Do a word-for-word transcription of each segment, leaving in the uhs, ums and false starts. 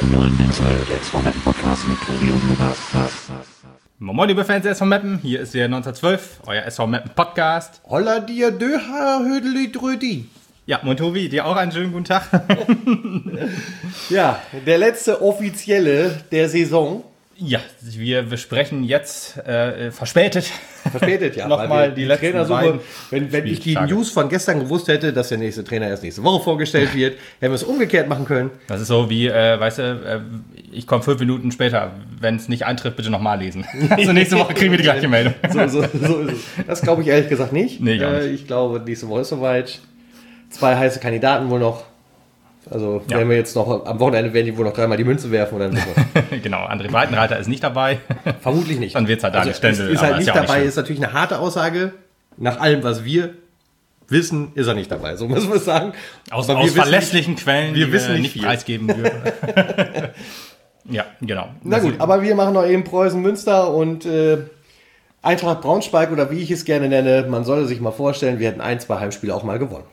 zum neuen der S V Meppen Podcast mit Tobi und Lukas. Moin liebe Fans der S V Meppen, hier ist der neunzehnhundertzwölf, euer S V Meppen Podcast. Holla dir Döha Hödeli Drödi. Ja, moin Tobi, dir auch einen schönen guten Tag. Ja, der letzte offizielle der Saison. Ja, wir besprechen jetzt äh, verspätet. Verspätet, ja. Nochmal die, die letzten Trainersuche. Wenn, wenn ich die News von gestern gewusst hätte, dass der nächste Trainer erst nächste Woche vorgestellt wird, hätten wir es umgekehrt machen können. Das ist so wie, äh, weißt du, äh, ich komme fünf Minuten später. Wenn es nicht eintrifft, bitte nochmal lesen. Also nächste Woche kriegen wir die gleiche Meldung. So, so, so ist es. Das glaube ich ehrlich gesagt nicht. Nee, gar nicht. Äh, ich glaube, nächste Woche ist soweit. Zwei heiße Kandidaten wohl noch. Also ja. Wenn wir jetzt noch am Wochenende werden die wohl noch dreimal die Münze werfen oder so. Genau, André Breitenreiter ist nicht dabei. Vermutlich nicht. Dann wird es halt Daniel also Stendel. Ist, ist halt nicht ist ja dabei, nicht ist natürlich eine harte Aussage. Nach allem, was wir wissen, ist er nicht dabei. So muss man es sagen. Aus, aus verlässlichen nicht, Quellen, wir die wissen wir nicht, nicht preisgeben würden. Ja, genau. Na gut, aber wir machen noch eben Preußen Münster und äh, Eintracht Braunschweig oder wie ich es gerne nenne. Man solle sich mal vorstellen, wir hätten ein, zwei Heimspiele auch mal gewonnen.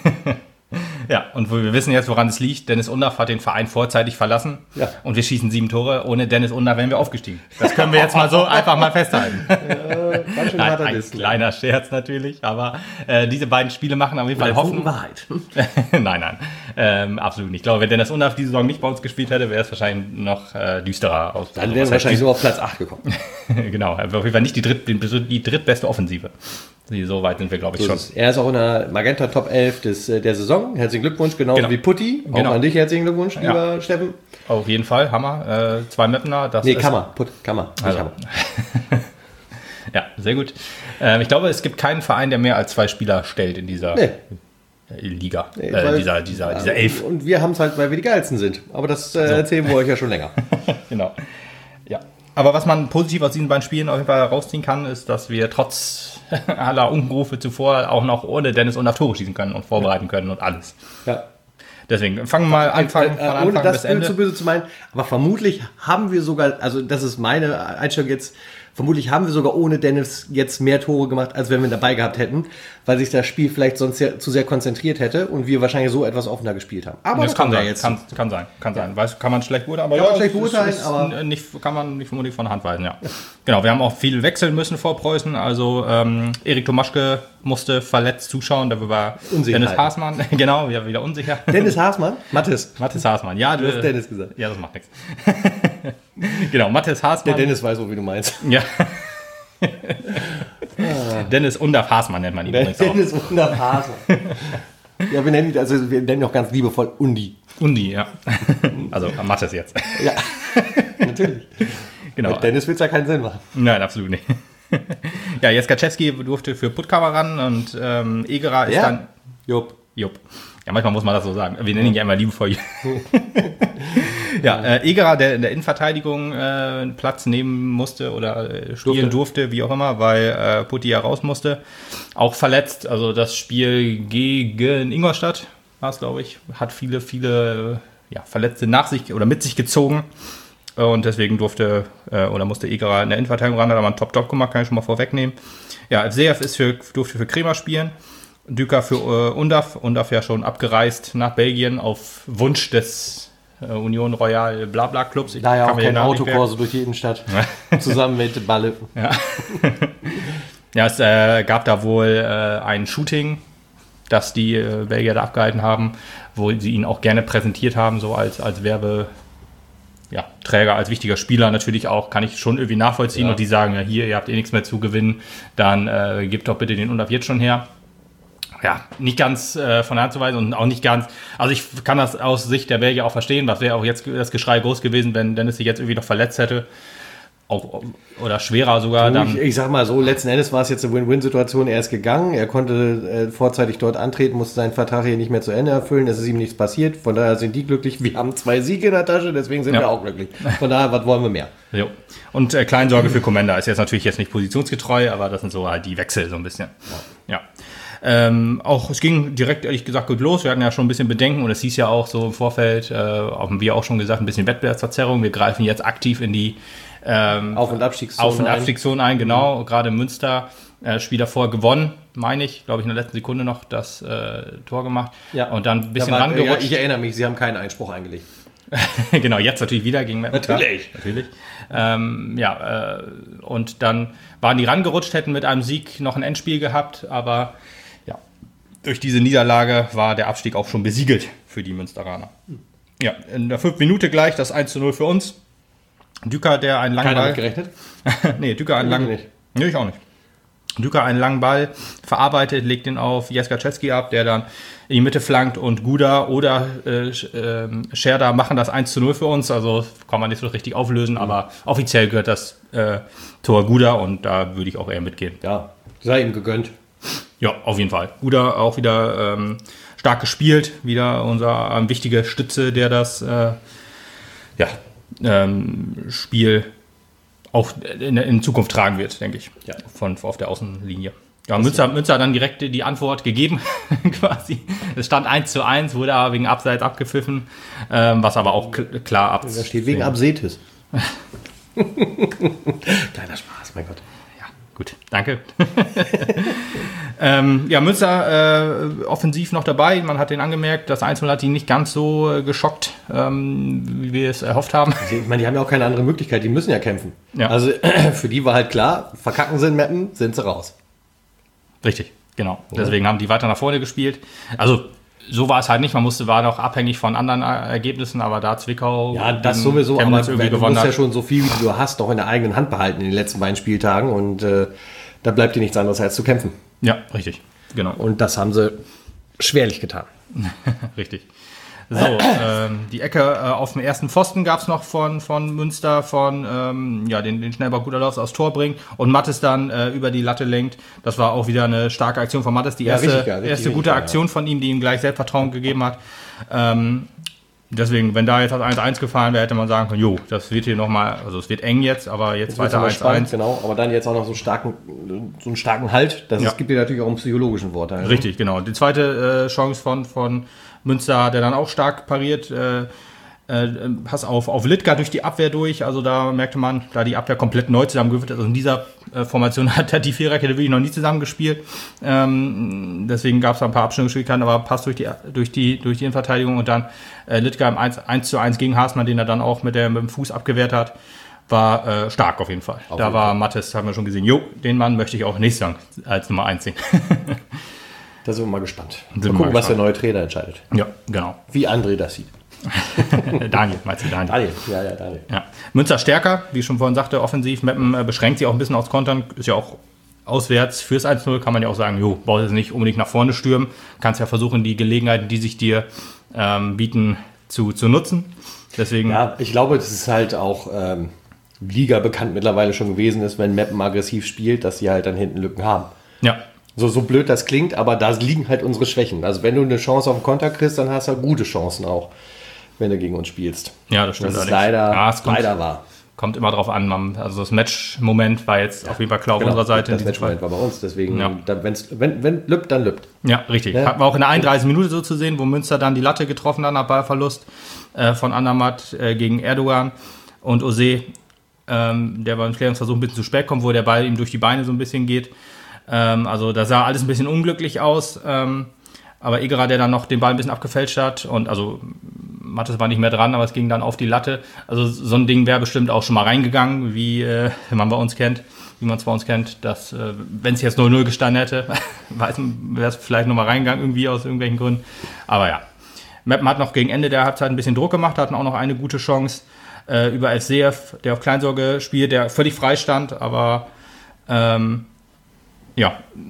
Ja, und wir wissen jetzt, woran es liegt. Dennis Undaff hat den Verein vorzeitig verlassen. Ja. Und wir schießen sieben Tore. Ohne Dennis Undaff wären wir aufgestiegen. Das können wir jetzt mal so einfach mal festhalten. Ja, ganz schön Nein, ein ein kleiner Scherz natürlich, aber äh, diese beiden Spiele machen auf jeden Fall Hoffnung. Wahrheit. nein, nein, ähm, absolut nicht. Ich glaube, wenn Dennis Undaff diese Saison nicht bei uns gespielt hätte, wäre es wahrscheinlich noch äh, düsterer aus. Dann wären wir wahrscheinlich so auf Platz acht gekommen. Genau, auf jeden Fall nicht die, dritt, die drittbeste Offensive. So weit sind wir, glaube ich, so schon. Ist, er ist auch in der Magenta Top elf des, der Saison. Herzlichen Glückwunsch, genauso genau. wie Putti. Auch genau. an dich herzlichen Glückwunsch, lieber ja. Steffen. Auf jeden Fall, Hammer. Äh, zwei Meppner. Das nee, ist Kammer. Putt, Kammer. Also. Hammer. Ja, sehr gut. Ähm, ich glaube, es gibt keinen Verein, der mehr als zwei Spieler stellt in dieser nee. Liga. Nee, äh, dieser, dieser, ja, dieser Elf. Und wir haben es halt, weil wir die geilsten sind. Aber das äh, so. erzählen wir euch ja schon länger. Genau. Ja. Aber was man positiv aus diesen beiden Spielen auf jeden Fall rausziehen kann, ist, dass wir trotz aller Unrufe zuvor auch noch ohne Dennis Undaff Tore schießen können und vorbereiten können und alles. Ja. Deswegen fangen wir mal anfangen, von Anfang ohne das bis Ende. zu böse zu meinen, aber vermutlich haben wir sogar, also das ist meine Einstellung jetzt, vermutlich haben wir sogar ohne Dennis jetzt mehr Tore gemacht, als wenn wir ihn dabei gehabt hätten, weil sich das Spiel vielleicht sonst sehr, zu sehr konzentriert hätte und wir wahrscheinlich so etwas offener gespielt haben. Aber das, das kann sein, jetzt kann, kann sein, kann sein. Weiß, kann man schlecht beurteilen, aber kann ja, man schlecht ist, beurteilen, ist, aber nicht, kann man nicht vermutlich von der Hand weisen, ja. Genau, wir haben auch viel wechseln müssen vor Preußen, also ähm, Erik Tomaschke musste verletzt zuschauen, da war Dennis Haasmann, genau, wir wieder unsicher. Dennis Haasmann? Mathis. Mathis Haasmann, ja. Du hast Dennis gesagt. Ja, das macht nichts. Genau, Mathis Haasmann. Der Dennis weiß so, wie du meinst. Ja. Dennis Undaff Haasmann nennt man ihn übrigens auch. Dennis Undaff Haasmann. Ja, wir nennen ihn, also wir nennen ihn auch ganz liebevoll Undi. Undi, ja. Also Mathis jetzt. Ja, natürlich. Genau. Mit Dennis wird es ja keinen Sinn machen. Nein, absolut nicht. Ja, Jeskaczewski durfte für Puttkammer ran und ähm, Egerer ist ja. dann... Jupp. Jupp. Ja, manchmal muss man das so sagen. Wir nennen ihn ja immer liebevoll. Ja, äh, Egerer, der in der Innenverteidigung äh, Platz nehmen musste oder äh, spielen durfte. durfte, wie auch immer, weil äh, Putti ja raus musste. Auch verletzt. Also das Spiel gegen Ingolstadt war es, glaube ich, hat viele, viele ja, Verletzte nach sich oder mit sich gezogen. Und deswegen durfte äh, oder musste Egerer in der Innenverteidigung ran, hat aber einen Top-Top gemacht, kann ich schon mal vorwegnehmen. Ja, Seev ist für, durfte für Kremer spielen. Düker für äh, Undaff. Undaff ja schon abgereist nach Belgien auf Wunsch des äh, Union Royal Blabla Clubs. Ich da ja auch kein Autokorso durch die Innenstadt. Zusammen mit Balle. Ja, ja es äh, gab da wohl äh, ein Shooting, das die äh, Belgier da abgehalten haben, wo sie ihn auch gerne präsentiert haben, so als, als Werbe... Ja, Träger als wichtiger Spieler natürlich auch, kann ich schon irgendwie nachvollziehen. Ja. Und die sagen, ja hier, ihr habt eh nichts mehr zu gewinnen, dann äh, gebt doch bitte den Undaff jetzt schon her. Ja, nicht ganz äh, von der Hand zu weisen und auch nicht ganz, also ich kann das aus Sicht der Belgier auch verstehen, was wäre auch jetzt das Geschrei groß gewesen, wenn Dennis sich jetzt irgendwie noch verletzt hätte. Auch, oder schwerer sogar. Du, dann ich, ich sag mal so, letzten Endes war es jetzt eine Win-Win-Situation. Er ist gegangen, er konnte äh, vorzeitig dort antreten, musste seinen Vertrag hier nicht mehr zu Ende erfüllen. Es ist ihm nichts passiert. Von daher sind die glücklich. Wir haben zwei Siege in der Tasche, deswegen sind ja. wir auch glücklich. Von daher, was wollen wir mehr? Jo. Und äh, Kleinsorge für Komenda ist jetzt natürlich jetzt nicht positionsgetreu, aber das sind so halt die Wechsel so ein bisschen. Ja. ja. Ähm, auch es ging direkt, ehrlich gesagt, gut los. Wir hatten ja schon ein bisschen Bedenken und es hieß ja auch so im Vorfeld, äh, haben wir auch schon gesagt, ein bisschen Wettbewerbsverzerrung. Wir greifen jetzt aktiv in die Ähm, Auf- und Abstiegszone Auf- und Abstiegszone ein, genau. Mhm. Gerade Münster, äh, Spiel davor gewonnen, meine ich. Glaube ich, in der letzten Sekunde noch das äh, Tor gemacht. Ja. Und dann ein bisschen da war, rangerutscht. Ja, ich erinnere mich, Sie haben keinen Einspruch eingelegt. Genau, jetzt natürlich wieder gegen Meppen. Natürlich. Klar, natürlich. Ähm, ja, äh, und dann waren die rangerutscht, hätten mit einem Sieg noch ein Endspiel gehabt, aber ja, durch diese Niederlage war der Abstieg auch schon besiegelt für die Münsteraner. Ja, in der fünften Minute gleich das eins zu null für uns. Düker, der einen langen Keiner Ball... mit gerechnet? nee, Düker einen langen... nicht. Nee, ich auch nicht. Düker einen langen Ball verarbeitet, legt ihn auf Jeskaczewski ab, der dann in die Mitte flankt und Guda oder äh, äh, Scherda machen das eins zu null für uns. Also kann man nicht so richtig auflösen, aber offiziell gehört das äh, Tor Guda und da würde ich auch eher mitgehen. Ja, sei ihm gegönnt. Ja, auf jeden Fall. Guda auch wieder ähm, stark gespielt, wieder unser ähm, wichtiger Stütze, der das äh, ja, ähm, Spiel auch in, in Zukunft tragen wird, denke ich, ja. von auf der Außenlinie. Ja, Münster, Münster hat dann direkt die Antwort gegeben, quasi. Es stand eins zu eins, wurde aber wegen Abseits abgepfiffen, ähm, was aber auch k- klar ab. Da steht wegen Absetis. Kleiner Spaß, mein Gott. Ja, gut, danke. ähm, ja, Münster äh, offensiv noch dabei. Man hat den angemerkt, das eins zu null hat ihn nicht ganz so äh, geschockt, ähm, wie wir es erhofft haben. Ich meine, die haben ja auch keine andere Möglichkeit, die müssen ja kämpfen. Ja. Also für die war halt klar, verkacken sie in Meppen, sind sie raus. Richtig, genau. Deswegen haben die weiter nach vorne gespielt. Also so war es halt nicht. Man musste, war noch abhängig von anderen Ergebnissen, aber da Zwickau Ja, das gegen sowieso, Chemnitz aber irgendwie du gewonnen musst ja hat. schon so viel, wie du hast, noch in der eigenen Hand behalten in den letzten beiden Spieltagen und äh, da bleibt dir nichts anderes als zu kämpfen. Ja, richtig, genau. Und das haben sie schwerlich getan. Richtig. So, ähm, die Ecke äh, auf dem ersten Pfosten gab es noch von, von Münster, von ähm, ja, den, den Schnellball Guterlaus aufs Tor bringt und Mattes dann äh, über die Latte lenkt. Das war auch wieder eine starke Aktion von Mattes. Die Ja, erste, richtig, ja, richtig, erste richtig, gute ja, Aktion von ihm, die ihm gleich Selbstvertrauen gegeben hat. Ähm, deswegen, wenn da jetzt das eins eins gefallen wäre, hätte man sagen können, jo, das wird hier nochmal, also es wird eng jetzt, aber jetzt weiter eins eins. Genau, aber dann jetzt auch noch so, starken, so einen starken Halt. Das Ja. ist, gibt dir natürlich auch einen psychologischen Vorteil. Richtig, genau. Die zweite äh, Chance von, von Münster hat er dann auch stark pariert. Äh, äh, Pass auf, auf Litka durch die Abwehr durch. Also da merkte man, da die Abwehr komplett neu zusammengewürfelt ist. Also in dieser äh, Formation hat er die Viererkette wirklich noch nie zusammengespielt. Ähm, deswegen gab es da ein paar Abstimmungsschwierigkeiten, aber Pass durch die, durch die, durch die Innenverteidigung und dann äh, Litka im eins zu eins gegen Haasmann, den er dann auch mit, der, mit dem Fuß abgewehrt hat. War äh, stark auf jeden Fall. Auf da jeden war Fall. Mattes, haben wir schon gesehen, jo, den Mann möchte ich auch nächstes Jahr als Nummer eins sehen. Da sind wir mal gespannt. Sind Mal wir gucken, mal was der neue Trainer entscheidet. Ja, genau. Wie André das sieht. Daniel, meinst du Daniel? Daniel, ja, ja, Daniel. Ja. Münster stärker, wie ich schon vorhin sagte, offensiv. Meppen äh, beschränkt sich auch ein bisschen aufs Kontern. Ist ja auch auswärts fürs eins zu null, kann man ja auch sagen, jo, brauchst jetzt nicht unbedingt nach vorne stürmen. Kannst ja versuchen, die Gelegenheiten, die sich dir ähm, bieten, zu, zu nutzen. Deswegen, Ja, ich glaube, das ist halt auch ähm, Liga bekannt mittlerweile schon gewesen ist, wenn Meppen aggressiv spielt, dass sie halt dann hinten Lücken haben. ja, So, so blöd das klingt, aber da liegen halt unsere Schwächen. Also wenn du eine Chance auf den Konter kriegst, dann hast du halt gute Chancen auch, wenn du gegen uns spielst. ja, das stimmt. Das ist allerdings. leider, ja, es kommt, leider wahr. kommt immer drauf an. Man, also das Match-Moment war jetzt auf jeden Fall klar auf unserer Seite. Das in diesem Fall. Matchmoment war bei uns, deswegen, Ja. da, wenn's, wenn, wenn lübt, dann lübt. Ja, richtig. Ja. Hatten wir auch in der einunddreißigsten Minute so zu sehen, wo Münster dann die Latte getroffen hat nach Ballverlust äh, von Andermatt äh, gegen Erdogan und Ose, ähm, der beim Klärungsversuch ein bisschen zu spät kommt, wo der Ball ihm durch die Beine so ein bisschen geht. Ähm, also da sah alles ein bisschen unglücklich aus. Ähm, aber Egerer, der dann noch den Ball ein bisschen abgefälscht hat und also Mattes war nicht mehr dran, aber es ging dann auf die Latte. Also so ein Ding wäre bestimmt auch schon mal reingegangen, wie äh, man bei uns kennt, wie man es bei uns kennt, dass äh, wenn es jetzt null null gestanden hätte, wäre es vielleicht noch mal reingegangen irgendwie aus irgendwelchen Gründen. Aber ja, Meppen hat noch gegen Ende der Halbzeit ein bisschen Druck gemacht, hatten auch noch eine gute Chance äh, über F C F, der auf Kleinsorge spielt, der völlig frei stand, aber ähm, ja,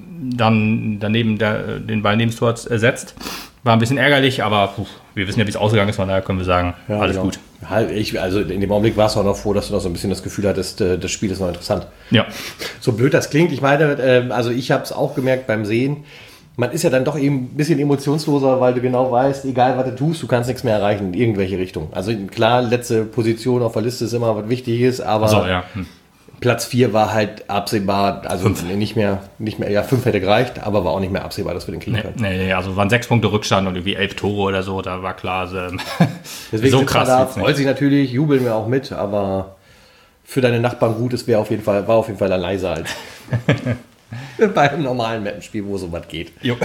dann daneben der, den Ball neben das Tor ersetzt. War ein bisschen ärgerlich, aber puh, wir wissen ja, wie es ausgegangen ist, von daher können wir sagen, Ja, alles genau. gut. Ja, ich, also in dem Augenblick warst du auch noch froh, dass du noch so ein bisschen das Gefühl hattest, äh, das Spiel ist noch interessant. Ja, So blöd das klingt, ich meine, äh, also ich habe es auch gemerkt beim Sehen, man ist ja dann doch eben ein bisschen emotionsloser, weil du genau weißt, egal was du tust, du kannst nichts mehr erreichen in irgendwelche Richtung. Also klar, letzte Position auf der Liste ist immer was Wichtiges, aber so, ja. Hm. Platz vier war halt absehbar, also nicht mehr, nicht mehr, ja, fünf hätte gereicht, aber war auch nicht mehr absehbar, dass wir den kriegen Nee, können. nee, nee, also waren sechs Punkte Rückstand und irgendwie elf Tore oder so, da war klar, also, Deswegen so sind wir krass. da, jetzt nicht. freut sich natürlich, jubeln wir auch mit, aber für deine Nachbarn gut, es wäre auf jeden Fall, war auf jeden Fall ein leiser als. Bei einem normalen Mappenspiel, wo sowas geht. Jo.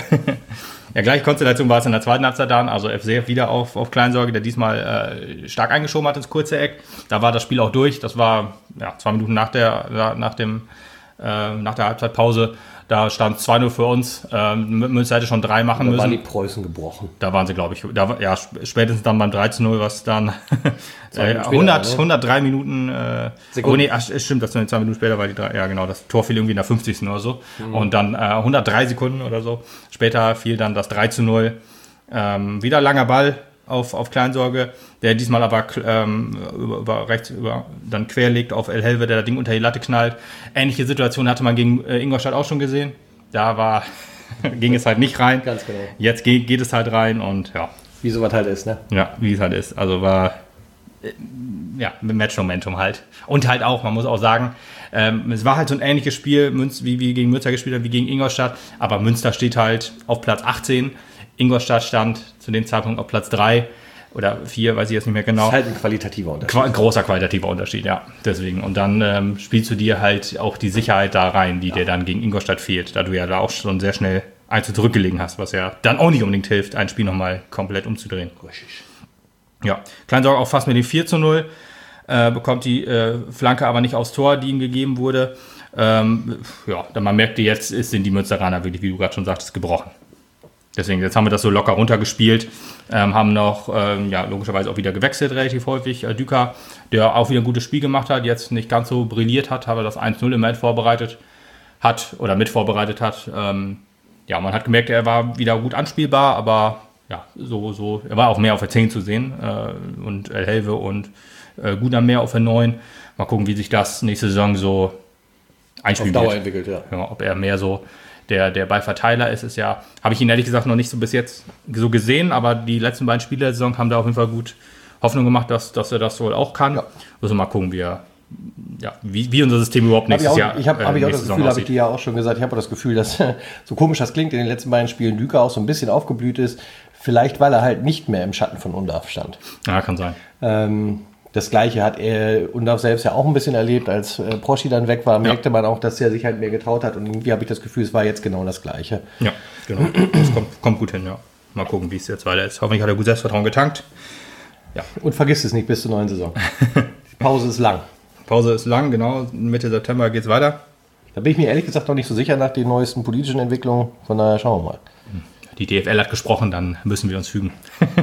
Ja, gleiche Konstellation war es in der zweiten Halbzeit dann. Also F C wieder auf, auf Kleinsorge, der diesmal äh, stark eingeschoben hat ins kurze Eck. Da war das Spiel auch durch. Das war ja, zwei Minuten nach der, nach dem, äh, nach der Halbzeitpause. Da stand zwei null für uns. Ähm, Münster hätte schon drei machen da müssen. Da waren die Preußen gebrochen. Da waren sie, glaube ich. Da, ja, spätestens dann beim drei zu null, was dann äh, hundert, ne? hundertdrei Minuten. Äh, oh nee, ach, stimmt, das sind zwei Minuten später, weil die drei, ja genau, das Tor fiel irgendwie in der fünfzigsten oder so. Mhm. Und dann äh, hundertdrei Sekunden oder so. Später fiel dann das drei zu null. Ähm, wieder langer Ball auf, auf Kleinsorge, der diesmal aber ähm, über, über rechts über, dann querlegt auf El Helve, der das Ding unter die Latte knallt. Ähnliche Situation hatte man gegen äh, Ingolstadt auch schon gesehen. Da war ging es halt nicht rein. Ganz genau. Jetzt geht, geht es halt rein und ja. Wie sowas halt ist, ne? Ja, wie es halt ist. Also war äh, ja, mit Match-Momentum halt. Und halt auch, man muss auch sagen, ähm, es war halt so ein ähnliches Spiel, Münz, wie wir gegen Münster gespielt haben, wie gegen Ingolstadt. Aber Münster steht halt auf Platz achtzehn. Ingolstadt stand zu dem Zeitpunkt auf Platz drei oder vier, weiß ich jetzt nicht mehr genau. Das ist halt ein qualitativer Unterschied. Qua- großer qualitativer Unterschied, ja. Deswegen. Und dann ähm, spielst du dir halt auch die Sicherheit da rein, die ja. dir dann gegen Ingolstadt fehlt, da du ja da auch schon sehr schnell eins zu zurückgelegen hast, was ja dann auch nicht unbedingt hilft, ein Spiel nochmal komplett umzudrehen. Richtig. Ja, Kleinsorge auch fast mit dem vier zu null, äh, bekommt die äh, Flanke aber nicht aufs Tor, die ihm gegeben wurde. Ähm, ja, dann man merkte, jetzt sind die Münsteraner wirklich, wie du gerade schon sagtest, gebrochen. Deswegen, jetzt haben wir das so locker runtergespielt, ähm, haben noch, ähm, ja, logischerweise auch wieder gewechselt relativ häufig. Äh, Düker, der auch wieder ein gutes Spiel gemacht hat, jetzt nicht ganz so brilliert hat, aber das eins null im End vorbereitet hat oder mit vorbereitet hat. Ähm, ja, man hat gemerkt, er war wieder gut anspielbar, aber ja, so, so, er war auch mehr auf der zehn zu sehen äh, und El Helve und äh, Guna mehr auf der neun. Mal gucken, wie sich das nächste Saison so einspielt. Auf Dauer entwickelt, ja. Ja, ob er mehr so der, der Ballverteiler ist, ist ja, habe ich ihn ehrlich gesagt noch nicht so bis jetzt so gesehen, aber die letzten beiden Spiele der Saison haben da auf jeden Fall gut Hoffnung gemacht, dass, dass er das wohl auch kann. Ja. Müssen wir mal gucken, wie er, ja, wie, wie unser System überhaupt nächstes hab ich auch, Jahr Ich habe äh, hab ich auch das Gefühl, habe ich dir ja auch schon gesagt, ich habe auch das Gefühl, dass, so komisch das klingt, in den letzten beiden Spielen Düker auch so ein bisschen aufgeblüht ist, vielleicht weil er halt nicht mehr im Schatten von Undarf stand. Ja, kann sein. Ähm, Das Gleiche hat er Undarf selbst ja auch ein bisschen erlebt, als äh, Proschi dann weg war, merkte ja. man auch, dass er sich halt mehr getraut hat und irgendwie habe ich das Gefühl, es war jetzt genau das Gleiche. Ja, genau. Das kommt, kommt gut hin, ja. Mal gucken, wie es jetzt weiter ist. Hoffentlich hat er gut Selbstvertrauen getankt. Ja. Und vergiss es nicht bis zur neuen Saison. Die Pause ist lang. Pause ist lang, genau. Mitte September geht es weiter. Da bin ich mir ehrlich gesagt noch nicht so sicher nach den neuesten politischen Entwicklungen. Von daher schauen wir mal. Die D F L hat gesprochen, dann müssen wir uns fügen.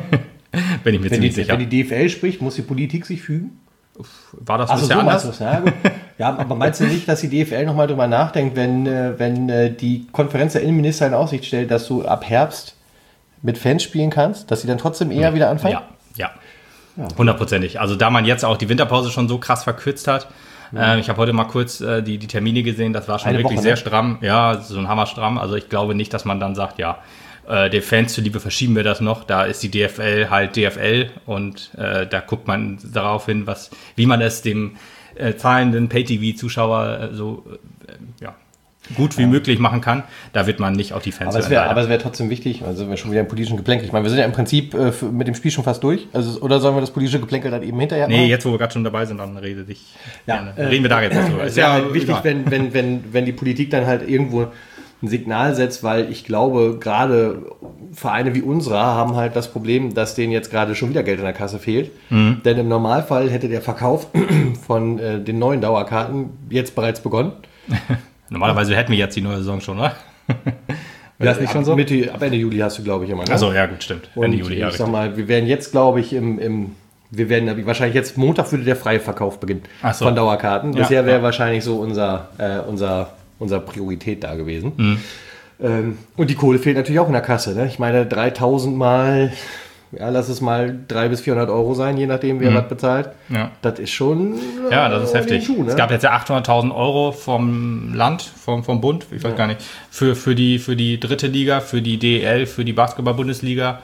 Bin ich mir wenn ziemlich die, sicher. Wenn die D F L spricht, muss die Politik sich fügen? War das also bisher so anders? Ja, gut. Ja, aber meinst du nicht, dass die D F L nochmal drüber nachdenkt, wenn, wenn die Konferenz der Innenminister in Aussicht stellt, dass du ab Herbst mit Fans spielen kannst, dass sie dann trotzdem eher wieder anfangen? Ja, ja. Hundertprozentig. Also da man jetzt auch die Winterpause schon so krass verkürzt hat, ja. äh, ich habe heute mal kurz äh, die, die Termine gesehen, das war schon Eine wirklich Woche, sehr ne? stramm. Ja, so ein Hammer stramm. Also ich glaube nicht, dass man dann sagt, ja, äh, den Fans zuliebe verschieben wir das noch. Da ist die D F L halt D F L und äh, da guckt man darauf hin, was, wie man es dem äh, zahlenden Pay-T V-Zuschauer äh, so äh, ja, gut wie ja. möglich machen kann. Da wird man nicht auf die Fans aber es wäre, aber es wäre trotzdem wichtig, also sind wir schon wieder im politischen Geplänkel. Ich meine, wir sind ja im Prinzip äh, für, mit dem Spiel schon fast durch. Also, oder sollen wir das politische Geplänkel dann eben hinterher machen? Nee, jetzt wo wir gerade schon dabei sind, dann rede dich. Ja, äh, reden wir da jetzt drüber. Es wäre halt wichtig, wenn, wenn, wenn, wenn die Politik dann halt irgendwo ein Signal setzt, weil ich glaube, gerade Vereine wie unserer haben halt das Problem, dass denen jetzt gerade schon wieder Geld in der Kasse fehlt. Mhm. Denn im Normalfall hätte der Verkauf von äh, den neuen Dauerkarten jetzt bereits begonnen. Normalerweise hätten wir jetzt die neue Saison schon, oder? Wäre das nicht ab, schon so? Mitte, ab Ende Juli hast du, glaube ich, immer. Ne? Achso, ja gut, stimmt. Und Ende Juli, ja. Ich sag mal, wir werden jetzt, glaube ich, im, im wir werden wahrscheinlich jetzt Montag würde der freie Verkauf beginnen so. Von Dauerkarten. Ja, Bisher wäre ja. wahrscheinlich so unser, äh, unser, unser Priorität da gewesen. Mhm. Ähm, und die Kohle fehlt natürlich auch in der Kasse. Ne? Ich meine, dreitausend mal, ja, lass es mal dreihundert bis vierhundert Euro sein, je nachdem, wer mhm. was bezahlt. Ja. Das ist schon. Äh, ja, das ist heftig. Schuh, ne? Es gab jetzt ja achthunderttausend Euro vom Land, vom, vom Bund, ich weiß ja. gar nicht, für, für, die, für die dritte Liga, für die D E L, für die Basketball-Bundesliga.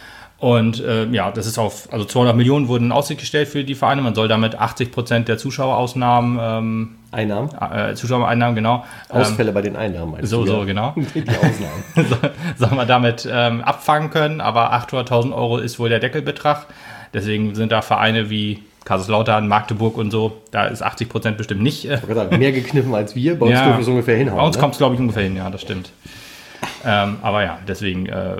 Und äh, ja, das ist auf, also zweihundert Millionen wurden in Aussicht gestellt für die Vereine. Man soll damit achtzig Prozent der Zuschauerausnahmen, ähm, Einnahmen? Äh, Zuschauereinnahmen, genau. Ausfälle ähm, bei den Einnahmen. So, so, genau. Die Ausnahmen. so, sollen wir damit ähm, abfangen können, aber achthunderttausend Euro ist wohl der Deckelbetrag. Deswegen sind da Vereine wie Kaiserslautern, Magdeburg und so, da ist achtzig Prozent bestimmt nicht. Äh, Ich sagen, mehr gekniffen als wir, bei uns ja, dürfen wir es ungefähr hinhauen. Bei uns ne? kommt es, glaube ich, ungefähr hin, ja, das stimmt. Ähm, aber ja, deswegen, äh,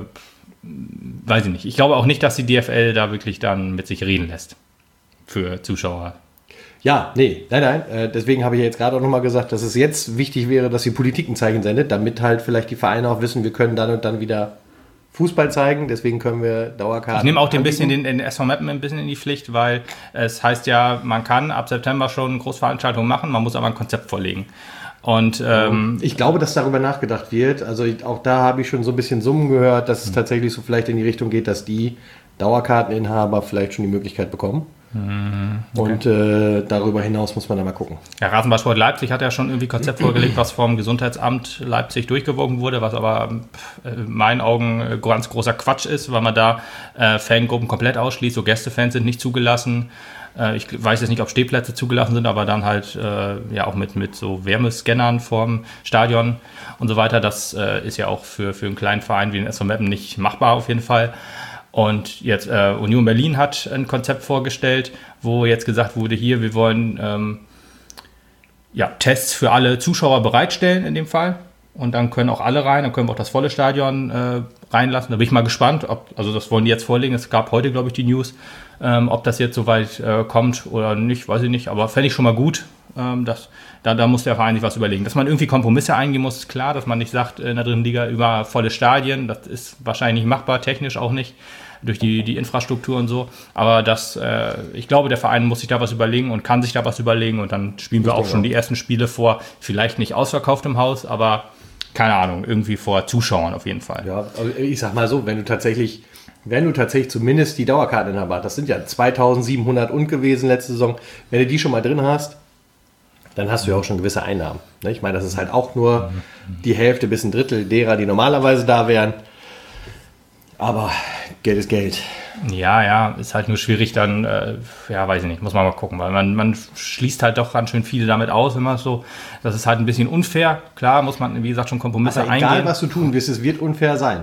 weiß ich nicht. Ich glaube auch nicht, dass die D F L da wirklich dann mit sich reden lässt für Zuschauer. Ja, nee, nein, nein. Äh, deswegen habe ich ja jetzt gerade auch nochmal gesagt, dass es jetzt wichtig wäre, dass die Politik ein Zeichen sendet, damit halt vielleicht die Vereine auch wissen, wir können dann und dann wieder Fußball zeigen. Deswegen können wir Dauerkarten. Ich nehme auch den anbieten. bisschen den, den S V Meppen ein bisschen in die Pflicht, weil es heißt ja, man kann ab September schon Großveranstaltungen machen, man muss aber ein Konzept vorlegen. Und ähm, ich glaube, dass darüber nachgedacht wird. Also ich, auch da habe ich schon so ein bisschen Summen gehört, dass es tatsächlich so vielleicht in die Richtung geht, dass die Dauerkarteninhaber vielleicht schon die Möglichkeit bekommen. Okay. Und äh, darüber hinaus muss man dann mal gucken. Ja, Rasenballsport Leipzig hat ja schon irgendwie Konzept vorgelegt, was vom Gesundheitsamt Leipzig durchgewogen wurde, was aber in meinen Augen ganz großer Quatsch ist, weil man da äh, Fangruppen komplett ausschließt. So Gästefans sind nicht zugelassen. Äh, ich weiß jetzt nicht, ob Stehplätze zugelassen sind, aber dann halt äh, ja auch mit, mit so Wärmescannern vorm Stadion und so weiter. Das äh, ist ja auch für, für einen kleinen Verein wie den S V Meppen nicht machbar auf jeden Fall. Und jetzt äh, Union Berlin hat ein Konzept vorgestellt, wo jetzt gesagt wurde, hier, wir wollen ähm, ja, Tests für alle Zuschauer bereitstellen in dem Fall. Und dann können auch alle rein, dann können wir auch das volle Stadion äh, reinlassen. Da bin ich mal gespannt, ob, also das wollen die jetzt vorlegen. Es gab heute, glaube ich, die News, ähm, ob das jetzt soweit äh, kommt oder nicht, weiß ich nicht. Aber fände ich schon mal gut. Ähm, dass, da, da muss der Verein sich was überlegen. Dass man irgendwie Kompromisse eingehen muss, ist klar. Dass man nicht sagt, in der dritten Liga über volle Stadien, das ist wahrscheinlich nicht machbar, technisch auch nicht. Durch die, die Infrastruktur und so. Aber das, äh, ich glaube, der Verein muss sich da was überlegen und kann sich da was überlegen. Und dann spielen wir auch schon die ersten Spiele vor, vielleicht nicht ausverkauft im Haus, aber keine Ahnung, irgendwie vor Zuschauern auf jeden Fall. Ja, also ich sag mal so, wenn du tatsächlich, wenn du tatsächlich zumindest die Dauerkarteninhaber, das sind ja zweitausendsiebenhundert und gewesen letzte Saison, wenn du die schon mal drin hast, dann hast du ja auch schon gewisse Einnahmen. Ich meine, das ist halt auch nur die Hälfte bis ein Drittel derer, die normalerweise da wären. Aber Geld ist Geld. Ja, ja, ist halt nur schwierig dann, äh, ja, weiß ich nicht, muss man mal gucken, weil man, man schließt halt doch ganz schön viele damit aus, wenn man so, das ist halt ein bisschen unfair. Klar muss man, wie gesagt, schon Kompromisse Aber eingehen. egal, was du tun wirst, es wird unfair sein.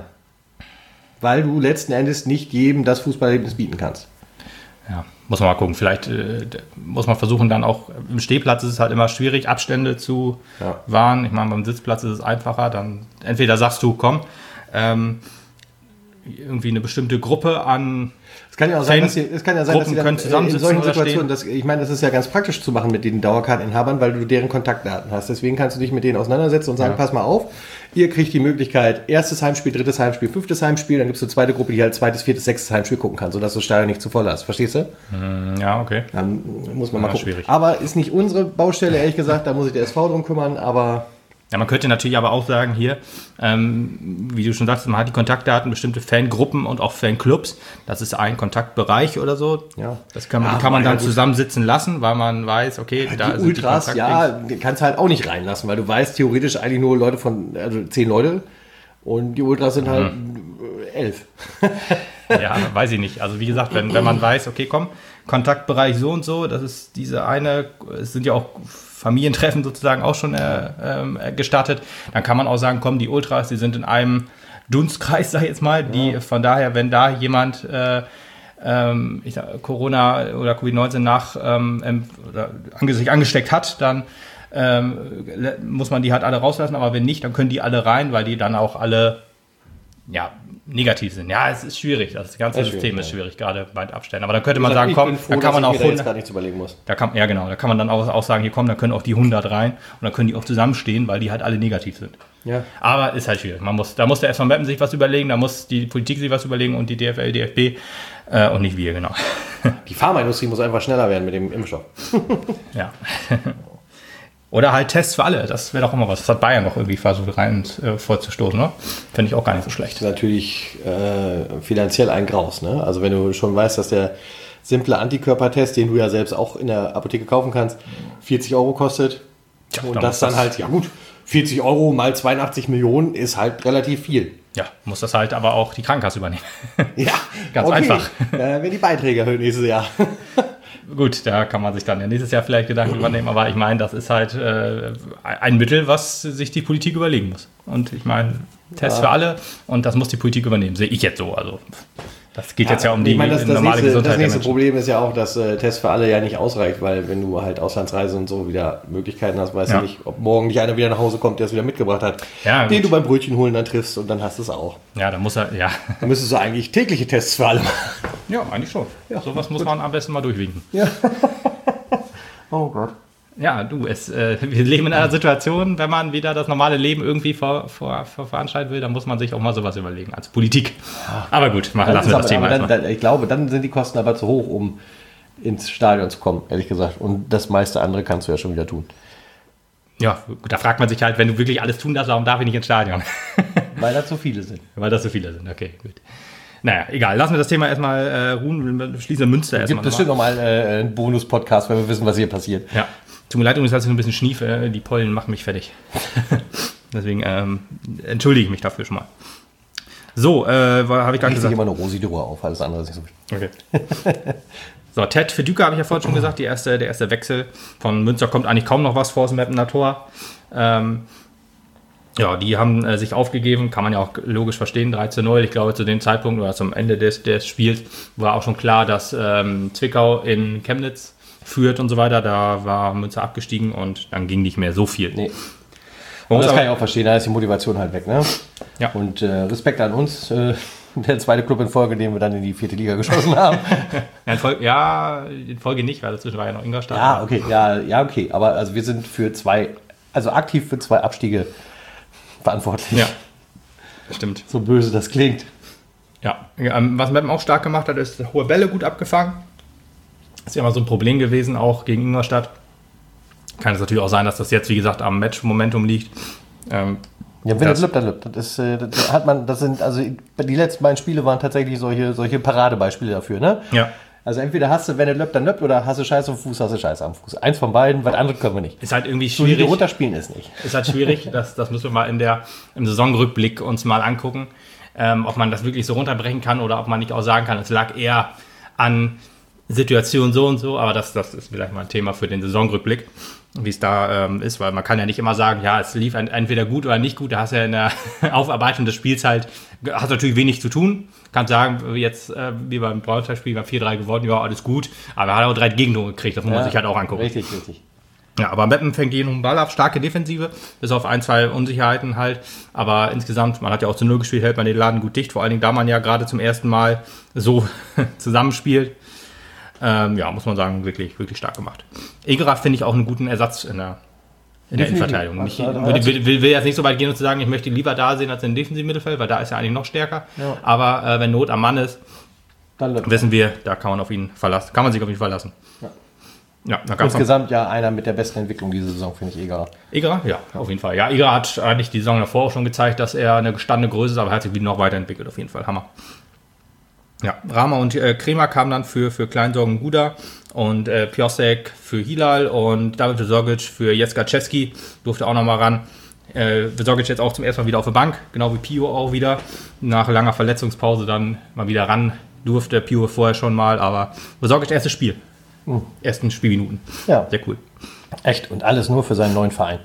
Weil du letzten Endes nicht jedem das Fußballerlebnis bieten kannst. Ja, muss man mal gucken. Vielleicht äh, muss man versuchen, dann auch im Stehplatz ist es halt immer schwierig, Abstände zu ja. wahren. Ich meine, beim Sitzplatz ist es einfacher. Dann entweder sagst du, komm, ähm, irgendwie eine bestimmte Gruppe an Es kann ja auch sein, dass sie, es kann ja sein, dass sie dann können in solchen oder Situationen, dass, ich meine, das ist ja ganz praktisch zu machen mit den Dauerkarteninhabern, weil du deren Kontaktdaten hast. Deswegen kannst du dich mit denen auseinandersetzen und sagen, Ja. pass mal auf, ihr kriegt die Möglichkeit, erstes Heimspiel, drittes Heimspiel, fünftes Heimspiel, dann gibt es eine zweite Gruppe, die halt zweites, viertes, sechstes Heimspiel gucken kann, sodass du das Stadion nicht zu voll hast. Verstehst du? Ja, okay. Dann muss man Ja, mal gucken. schwierig. Aber ist nicht unsere Baustelle, ehrlich gesagt, da muss sich der S V drum kümmern, aber Ja, man könnte natürlich aber auch sagen, hier, ähm, wie du schon sagst, man hat die Kontaktdaten, bestimmte Fangruppen und auch Fanclubs. Das ist ein Kontaktbereich oder so. Ja. Das kann man, Ja, die kann man ja, dann gut. zusammensitzen lassen, weil man weiß, okay, da die sind Ultras, die ja, Kontaktdings. kannst du halt auch nicht reinlassen, weil du weißt theoretisch eigentlich nur Leute von, also zehn Leute und die Ultras sind halt äh, elf. Ja, weiß ich nicht. Also wie gesagt, wenn, wenn man weiß, okay, komm, Kontaktbereich so und so, das ist diese eine, es sind ja auch Familientreffen sozusagen auch schon äh, äh, gestartet, dann kann man auch sagen, komm, die Ultras, die sind in einem Dunstkreis, sag ich jetzt mal, die Ja. von daher, wenn da jemand äh, ähm, ich sag, Corona oder Covid neunzehn nach ähm, oder ange- sich angesteckt hat, dann ähm, muss man die halt alle rauslassen, aber wenn nicht, dann können die alle rein, weil die dann auch alle ja, negativ sind. Ja, es ist schwierig. Das ganze Das ist System schwierig, ist ja. schwierig, gerade bei Abständen. Aber da könnte man Ich sag, sagen, ich komm, bin froh, da kann man dass auch ich mir da jetzt hundert, gar nichts überlegen muss. da kann, ja genau, da kann man dann auch, auch sagen, hier komm, da können auch die hundert rein und dann können die auch zusammenstehen, weil die halt alle negativ sind. Ja. Aber ist halt schwierig. Man muss, da muss der S V Meppen sich was überlegen, da muss die Politik sich was überlegen und die D F L, D F B äh, und nicht wir, genau. Die Pharmaindustrie muss einfach schneller werden mit dem Impfstoff. Ja. Oder halt Tests für alle, das wäre doch immer was. Das hat Bayern noch irgendwie versucht rein äh, vorzustoßen, ne? Finde ich auch gar nicht so schlecht. Das ist natürlich äh, finanziell ein Graus. Ne? Also wenn du schon weißt, dass der simple Antikörpertest, den du ja selbst auch in der Apotheke kaufen kannst, vierzig Euro kostet. Tja, und dann das muss dann das- halt, ja gut, vierzig Euro mal zweiundachtzig Millionen ist halt relativ viel. Ja, muss das halt aber auch die Krankenkasse übernehmen. Ja, Ganz einfach. Äh, wenn die Beiträge erhöhen nächstes Jahr. Gut, da kann man sich dann ja nächstes Jahr vielleicht Gedanken übernehmen, aber ich meine, das ist halt äh, ein Mittel, was sich die Politik überlegen muss. Und ich meine, Test Ja. für alle und das muss die Politik übernehmen, sehe ich jetzt so. Also Das geht ja, jetzt ja um die ich meine, das, das normale nächste, Gesundheit das nächste der Menschen. Problem ist ja auch, dass äh, Test für alle ja nicht ausreicht, weil wenn du halt Auslandsreise und so wieder Möglichkeiten hast, weißt ja. du nicht, ob morgen nicht einer wieder nach Hause kommt, der es wieder mitgebracht hat, ja, den du beim Brötchen holen dann triffst und dann hast du es auch. Ja, dann muss er, ja. Dann müsstest du eigentlich tägliche Tests für alle machen. Ja, eigentlich schon. Ja, sowas muss man am besten mal durchwinken. Ja. Oh Gott. Ja, du, es, äh, wir leben in einer Situation, wenn man wieder das normale Leben irgendwie vor, vor, vor veranstalten will, dann muss man sich auch mal sowas überlegen als Politik. Ja. Aber gut, machen, lassen wir das Thema dann, dann, Ich glaube, dann sind die Kosten aber zu hoch, um ins Stadion zu kommen, ehrlich gesagt. Und das meiste andere kannst du ja schon wieder tun. Ja, da fragt man sich halt, wenn du wirklich alles tun darfst, warum darf ich nicht ins Stadion? Weil da zu viele sind. Weil da zu viele sind, okay, gut. Naja, egal. Lassen wir das Thema erstmal äh, ruhen. Wir schließen Münster erstmal. Es gibt bestimmt nochmal äh, einen Bonus-Podcast, wenn wir wissen, was hier passiert. Ja. Tut mir leid, übrigens, dass ich so ein bisschen schnief. Äh, die Pollen machen mich fertig. Deswegen ähm, entschuldige ich mich dafür schon mal. So, äh, habe ich gar nicht gesagt. Ich immer eine Rosidro auf, alles andere ist nicht so wichtig. Okay. So, Ted für Düker habe ich ja vorhin schon gesagt. Die erste, der erste Wechsel von Münster kommt eigentlich kaum noch was vor dem Mappener Tor. Ähm, Ja, die haben äh, sich aufgegeben, kann man ja auch logisch verstehen, drei zu null. Ich glaube, zu dem Zeitpunkt oder zum Ende des, des Spiels war auch schon klar, dass ähm, Zwickau in Chemnitz führt und so weiter. Da war Münster abgestiegen und dann ging nicht mehr so viel. Nee. Und das kann ich auch verstehen, da ist die Motivation halt weg. Ne? Ja. Und äh, Respekt an uns, äh, der zweite Club in Folge, den wir dann in die vierte Liga geschossen haben. ja, in Folge, ja, in Folge nicht, weil dazwischen war ja noch Ingolstadt. Ja, okay, ja, ja, okay. Aber also wir sind für zwei, also aktiv für zwei Abstiege verantwortlich. Ja, stimmt. So böse das klingt. Ja, was Meppen auch stark gemacht hat, ist hohe Bälle gut abgefangen. Ist ja immer so ein Problem gewesen, auch gegen Ingolstadt. Kann es natürlich auch sein, dass das jetzt, wie gesagt, am Match-Momentum liegt. Ähm, ja, wenn das lübt, dann lübt. Das, ist, das hat man, das sind, also die letzten beiden Spiele waren tatsächlich solche, solche Paradebeispiele dafür, ne? Ja. Also entweder hast du, wenn es löppt, dann löppt, oder hast du Scheiße am Fuß, hast du Scheiße am Fuß. Eins von beiden, was andere können wir nicht. Ist halt irgendwie so schwierig. So runterspielen ist nicht. Ist halt schwierig, das, das müssen wir mal in der, im Saisonrückblick uns mal angucken, ähm, ob man das wirklich so runterbrechen kann oder ob man nicht auch sagen kann, es lag eher an Situation so und so, aber das, das ist vielleicht mal ein Thema für den Saisonrückblick, wie es da ähm, ist, weil man kann ja nicht immer sagen, ja, es lief entweder gut oder nicht gut, da hast du ja in der Aufarbeitung des Spiels halt, hast natürlich wenig zu tun, kannst sagen, jetzt äh, wie beim Braunschweig-Spiel, wir haben vier drei gewonnen, ja, alles gut, aber er hat auch drei Gegentore gekriegt, das muss ja, man sich halt auch angucken. Richtig, richtig. Ja, aber Meppen fängt jeden Ball ab, starke Defensive, bis auf ein, zwei Unsicherheiten halt, aber insgesamt, man hat ja auch zu Null gespielt, hält man den Laden gut dicht, vor allen Dingen, da man ja gerade zum ersten Mal so zusammenspielt. Ähm, ja, muss man sagen, wirklich, wirklich stark gemacht. Egerer finde ich auch einen guten Ersatz in der, in der Innenverteidigung. Nicht, will, will, will jetzt nicht so weit gehen und zu sagen, ich möchte ihn lieber da sehen als im defensiven Mittelfeld, weil da ist er eigentlich noch stärker. Ja. Aber äh, wenn Not am Mann ist, dann wissen wir, da kann man auf ihn verlassen, kann man sich auf ihn verlassen. Ja. Ja, da insgesamt ja einer mit der besten Entwicklung diese Saison, finde ich, Egerer. Egerer? Ja, ja, auf jeden Fall. Ja, Egerer hat eigentlich die Saison davor auch schon gezeigt, dass er eine gestandene Größe ist, aber er hat sich wieder noch weiterentwickelt, auf jeden Fall. Hammer. Ja, Rama und äh, Kremer kamen dann für, für Kleinsorgen Guda und äh, Piosek für Hilal und David Vesorgic für Jecka Czeski durfte auch nochmal ran. Äh, Vesorgic jetzt auch zum ersten Mal wieder auf der Bank, genau wie Pio auch wieder. Nach langer Verletzungspause dann mal wieder ran durfte. Pio vorher schon mal, aber Vesorgic erstes Spiel. Mhm. Ersten Spielminuten. Ja. Sehr cool. Echt, und alles nur für seinen neuen Verein.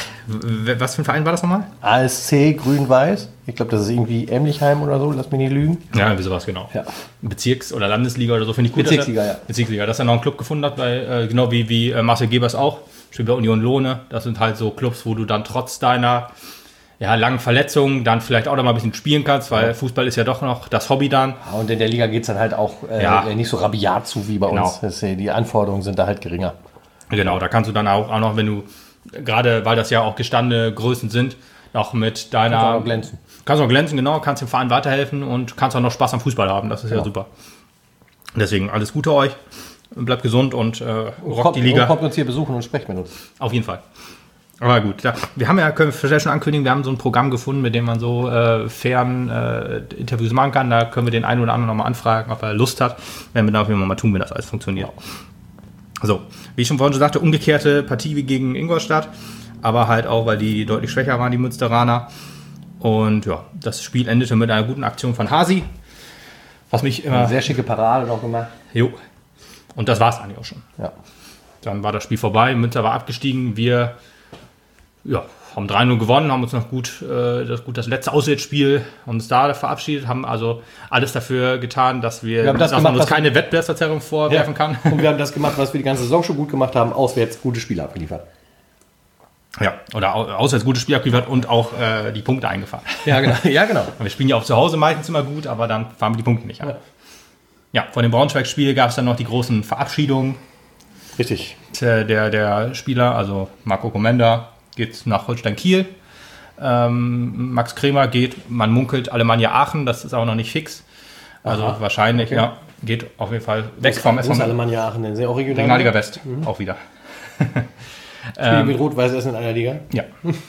Was für ein Verein war das nochmal? A S C Grün-Weiß. Ich glaube, das ist irgendwie Emlichheim oder so, lass mich nicht lügen. Ja, irgendwie sowas, genau. Ja. Bezirks- oder Landesliga oder so, finde ich gut. Bezirksliga, dass er, ja. Bezirksliga, dass er noch einen Club gefunden hat, weil, äh, genau wie, wie äh, Marcel Gebers auch, spielt bei Union Lohne. Das sind halt so Clubs, wo du dann trotz deiner ja, langen Verletzungen dann vielleicht auch noch mal ein bisschen spielen kannst, weil ja. Fußball ist ja doch noch das Hobby dann. Ja, und in der Liga geht es dann halt auch äh, ja. nicht so rabiat zu wie bei genau. uns. Das, die Anforderungen sind da halt geringer. Genau, da kannst du dann auch, auch noch, wenn du gerade weil das ja auch gestandene Größen sind, auch mit deiner... Kannst auch glänzen. Kannst auch glänzen, genau. Kannst dem Verein weiterhelfen und kannst auch noch Spaß am Fußball haben. Das ist ja, ja super. Deswegen alles Gute euch. Bleibt gesund und äh, rockt kommt, die Liga. Und kommt uns hier besuchen und sprecht mit uns. Auf jeden Fall. Aber gut, ja. Wir haben ja, können wir schon ankündigen, wir haben so ein Programm gefunden, mit dem man so äh, fairen äh, Interviews machen kann. Da können wir den einen oder anderen nochmal anfragen, ob er Lust hat. Werden wir da auf jeden Fall mal tun, wenn das alles funktioniert. Wow. So, wie ich schon vorhin schon sagte, umgekehrte Partie wie gegen Ingolstadt, aber halt auch, weil die deutlich schwächer waren, die Münsteraner. Und ja, das Spiel endete mit einer guten Aktion von Hasi, was mich immer... Eine sehr schicke Parade noch gemacht. Jo, und das war es eigentlich auch schon. Ja. Dann war das Spiel vorbei, Münster war abgestiegen, wir ja, haben drei null gewonnen, haben uns noch gut, äh, das, gut das letzte Auswärtsspiel uns da verabschiedet, haben also alles dafür getan, dass wir, wir haben das dass gemacht, man uns keine Wettbewerbsverzerrung vorwerfen ja. kann. Und wir haben das gemacht, was wir die ganze Saison schon gut gemacht haben, auswärts gute Spiele abgeliefert. Ja, oder au- auswärts gutes Spiel abgeliefert und auch äh, die Punkte eingefahren. Ja, genau. Ja, genau. Wir spielen ja auch zu Hause meistens immer gut, aber dann fahren wir die Punkte nicht an. Ja, ja, vor dem Braunschweig-Spiel gab es dann noch die großen Verabschiedungen. Richtig. Der, der, der Spieler, also Marco Komenda, geht nach Holstein Kiel. Ähm, Max Kremer geht, man munkelt, Alemannia Aachen, das ist auch noch nicht fix. Also Aha. wahrscheinlich, Okay. ja, geht auf jeden Fall weg vom S Wo ist V. Alemannia Aachen denn? Sehr original. Regionalliga West, mhm. auch wieder. Spiele mit Rot-Weiß Essen in einer Liga? Ja.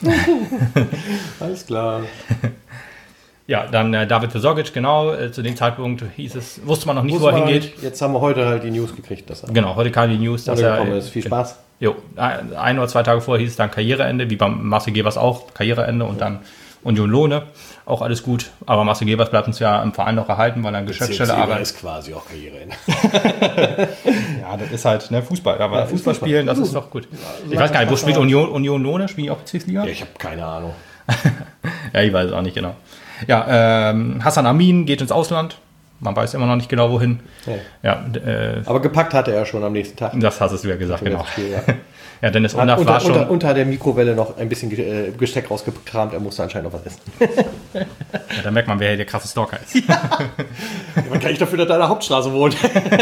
Alles klar. Ja, dann äh, David Vesorgic, genau, äh, zu dem Zeitpunkt hieß es, wusste man noch nicht, Muss wo er man hingeht. nicht. Jetzt haben wir heute halt die News gekriegt, dass er Genau, heute kam die News, dass er... gekommen ist. Viel Spaß. Jo, ein ein oder zwei Tage vorher hieß es dann Karriereende, wie beim Marcel Gebers auch, Karriereende und dann Union Lohne, auch alles gut. Aber Marcel Gebers bleibt uns ja im Verein noch erhalten, weil er an Geschäftsstelle arbeitet. ist quasi auch Karriereende. Ja, das ist halt ne, Fußball, aber Ja, Fußball Fußball. spielen, das ist doch gut. Ich weiß gar nicht, wo spielt Union, Union Lohne? Spielen die auch Bezirksliga? Ja, ich habe keine Ahnung. Ja, ich weiß es auch nicht genau. Ja, ähm, Hassan Amin geht ins Ausland. Man weiß immer noch nicht genau, wohin. Nee. Ja, äh, Aber gepackt hatte er schon am nächsten Tag. das hast du ja gesagt, genau. Spiel, ja. Ja, Dennis Hat Undaff war unter, schon... unter, unter der Mikrowelle noch ein bisschen äh, Gesteck rausgekramt. Er musste anscheinend noch was essen. Ja, da merkt man, wer hier der krasse Stalker ist. Man kann ich dafür, dass er in der Hauptstraße wohnt.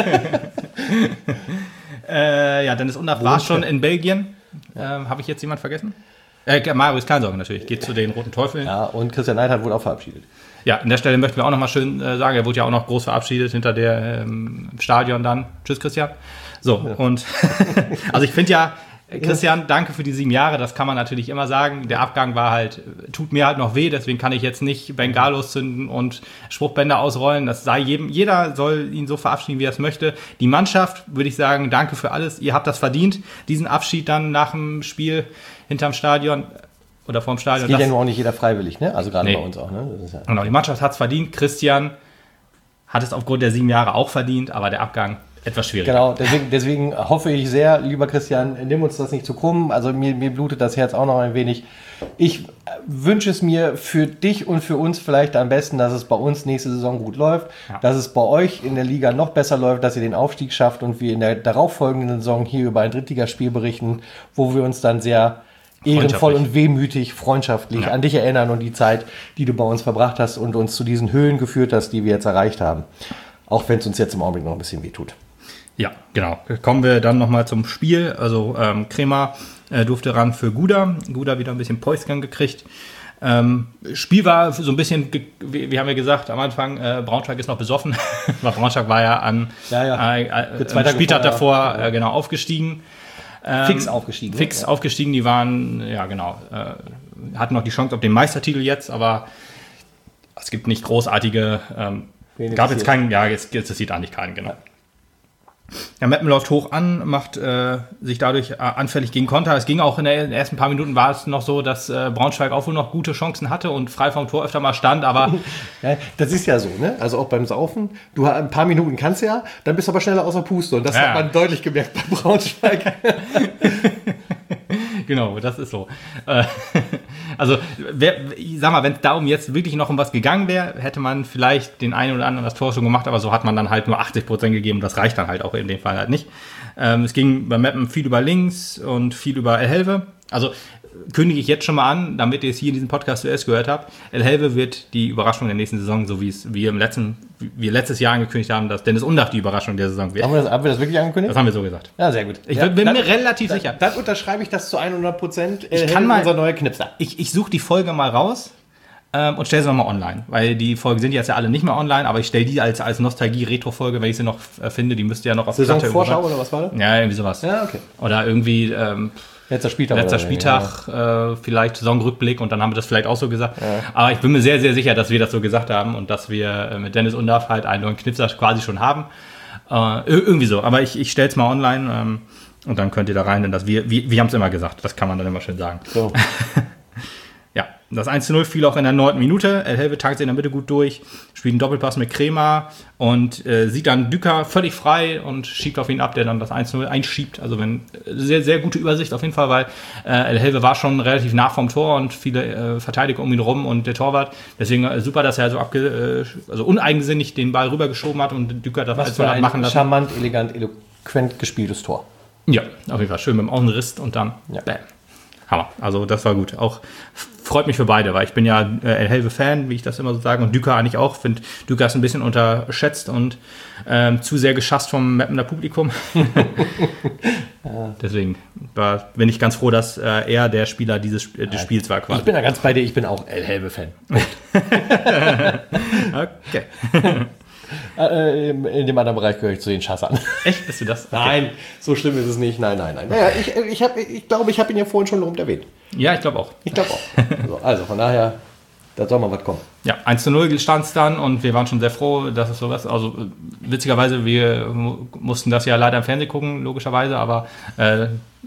äh, ja, Dennis Undaff war schon in Belgien. Ähm, Habe ich jetzt jemand vergessen? Äh, Marius Kleinsorgen natürlich, geht zu den Roten Teufeln. Ja. Ja, und Christian Neidhardt wurde auch verabschiedet. ja, an der Stelle möchten wir auch nochmal schön äh, sagen, er wurde ja auch noch groß verabschiedet hinter der ähm, Stadion dann. Tschüss, Christian. So, ja. Und also ich finde ja, Christian, danke für die sieben Jahre, das kann man natürlich immer sagen. Der Abgang war halt, tut mir halt noch weh, deswegen kann ich jetzt nicht Bengalos zünden und Spruchbänder ausrollen. Das sei jedem, jeder soll ihn so verabschieden, wie er es möchte. Die Mannschaft, würde ich sagen, danke für alles. Ihr habt das verdient, diesen Abschied dann nach dem Spiel hinterm Stadion oder vorm Stadion. Das geht das, ja nur auch nicht jeder freiwillig, ne? Also gerade Nee. bei uns auch, ne? Das ist ja Genau, die Mannschaft hat es verdient. Christian hat es aufgrund der sieben Jahre auch verdient, aber der Abgang etwas schwieriger. Genau, deswegen, deswegen hoffe ich sehr, lieber Christian, nimm uns das nicht zu krumm. Also mir, mir blutet das Herz auch noch ein wenig. Ich wünsche es mir für dich und für uns vielleicht am besten, dass es bei uns nächste Saison gut läuft, Ja. dass es bei euch in der Liga noch besser läuft, dass ihr den Aufstieg schafft und wir in der darauffolgenden Saison hier über ein Drittligaspiel berichten, wo wir uns dann sehr ehrenvoll und wehmütig, freundschaftlich Ja. an dich erinnern und die Zeit, die du bei uns verbracht hast und uns zu diesen Höhen geführt hast, die wir jetzt erreicht haben. Auch wenn es uns jetzt im Augenblick noch ein bisschen wehtut. Ja, genau. Kommen wir dann nochmal zum Spiel. Also ähm, Kremer äh, durfte ran für Guda. Guda wieder ein bisschen Päuschen gekriegt. Ähm, Spiel war so ein bisschen, ge- wie, wie haben wir gesagt am Anfang, äh, Braunschweig ist noch besoffen. Weil Braunschweig war ja an Ja, ja. Äh, äh, Zwei am Tage Spieltag vorher. davor äh, genau aufgestiegen. Ähm, Fix aufgestiegen. Fix ne? aufgestiegen, die waren, ja genau, äh, hatten noch die Chance auf den Meistertitel jetzt, aber es gibt nicht großartige, ähm, Wen gab jetzt interessiert? keinen, ja, jetzt, jetzt sieht eigentlich keinen, genau. Ja, Meppen läuft hoch an, macht äh, sich dadurch äh, anfällig gegen Konter. Es ging auch in, der, in den ersten paar Minuten war es noch so, dass äh, Braunschweig auch wohl noch gute Chancen hatte und frei vom Tor öfter mal stand, aber Ja, das ist ja so, ne? Also auch beim Saufen. Du hast ein paar Minuten kannst ja, dann bist du aber schneller außer Puste. Und das Ja. hat man deutlich gemerkt bei Braunschweig. genau, das ist so. Äh, also, wer, ich sag mal, wenn es darum jetzt wirklich noch um was gegangen wäre, hätte man vielleicht den einen oder anderen das Tor schon gemacht, aber so hat man dann halt nur achtzig Prozent gegeben. Das reicht dann halt auch in dem Fall halt nicht. Ähm, es ging bei Meppen viel über links und viel über El Helve. Also kündige ich jetzt schon mal an, damit ihr es hier in diesem Podcast zuerst gehört habt. El Helve wird die Überraschung der nächsten Saison, so wie es wir im letzten, wie wir letztes Jahr angekündigt haben, dass Dennis Undaff die Überraschung der Saison wird. haben, wir das, haben wir das wirklich angekündigt? Das haben wir so gesagt. Ja, sehr gut. Ich ja, bin dann, mir relativ dann, sicher. Dann unterschreibe ich das zu hundert Prozent. Ich kann mal- unser neuer Knipser. Ich, ich suche die Folge mal raus ähm, und stelle sie nochmal online. Weil die Folgen sind jetzt ja alle nicht mehr online, aber ich stelle die als, als Nostalgie-Retro-Folge, wenn ich sie noch äh, finde. Die müsste ja noch auf Platte irgendwo Saisonvorschau sein. oder was war das? Ja, irgendwie sowas. Ja, okay. Oder irgendwie ähm, Letzter Spieltag. letzter oder so, Spieltag, äh, vielleicht Saisonrückblick und dann haben wir das vielleicht auch so gesagt. Aber ich bin mir sehr, sehr sicher, dass wir das so gesagt haben und dass wir äh, mit Dennis Undaff halt einen neuen Knipser quasi schon haben. Äh, ir- irgendwie so. Aber ich, ich stelle es mal online ähm, und dann könnt ihr da rein, denn das wir, wir, wir haben es immer gesagt. Das kann man dann immer schön sagen. Ja. So. Ja, Das eins zu null fiel auch in der neunten Minute. Elhelve tankt sich in der Mitte gut durch, spielt einen Doppelpass mit Kremer und äh, sieht dann Düker völlig frei und schiebt auf ihn ab, der dann das eins zu null einschiebt. Also wenn sehr, sehr gute Übersicht auf jeden Fall, weil äh, Elhelve war schon relativ nah vom Tor und viele äh, Verteidiger um ihn rum und der Torwart. Deswegen äh, super, dass er so abge, äh, also uneigensinnig den Ball rübergeschoben hat und Düker das eins zu null hat machen lassen. Charmant, elegant, eloquent gespieltes Tor. Ja, auf jeden Fall. Schön mit dem Außenriss und dann Ja. bam. Hammer. Also das war gut. Auch freut mich für beide, weil ich bin ja äh, Elhelve-Fan, wie ich das immer so sage, und Düker eigentlich auch. Finde, Düker ist ein bisschen unterschätzt und ähm, zu sehr geschasst vom Mappener Publikum. Deswegen war, bin ich ganz froh, dass äh, er der Spieler dieses äh, des Spiels war quasi. Ich bin da ganz bei dir, ich bin auch Elhelve-Fan. Okay. äh, in dem anderen Bereich gehöre ich zu den Schassern. Echt? Bist du das? Okay. Nein, so schlimm ist es nicht. Nein, nein, nein. Naja, ich, ich, hab, ich glaube, ich habe ihn ja vorhin schon lobend erwähnt. Ja, ich glaube auch. Ich glaube auch. So, also von daher, da soll mal was kommen. Ja, eins zu null stand es dann und wir waren schon sehr froh, dass es sowas, also witzigerweise, wir mu- mussten das ja leider im Fernsehen gucken, logischerweise, aber äh,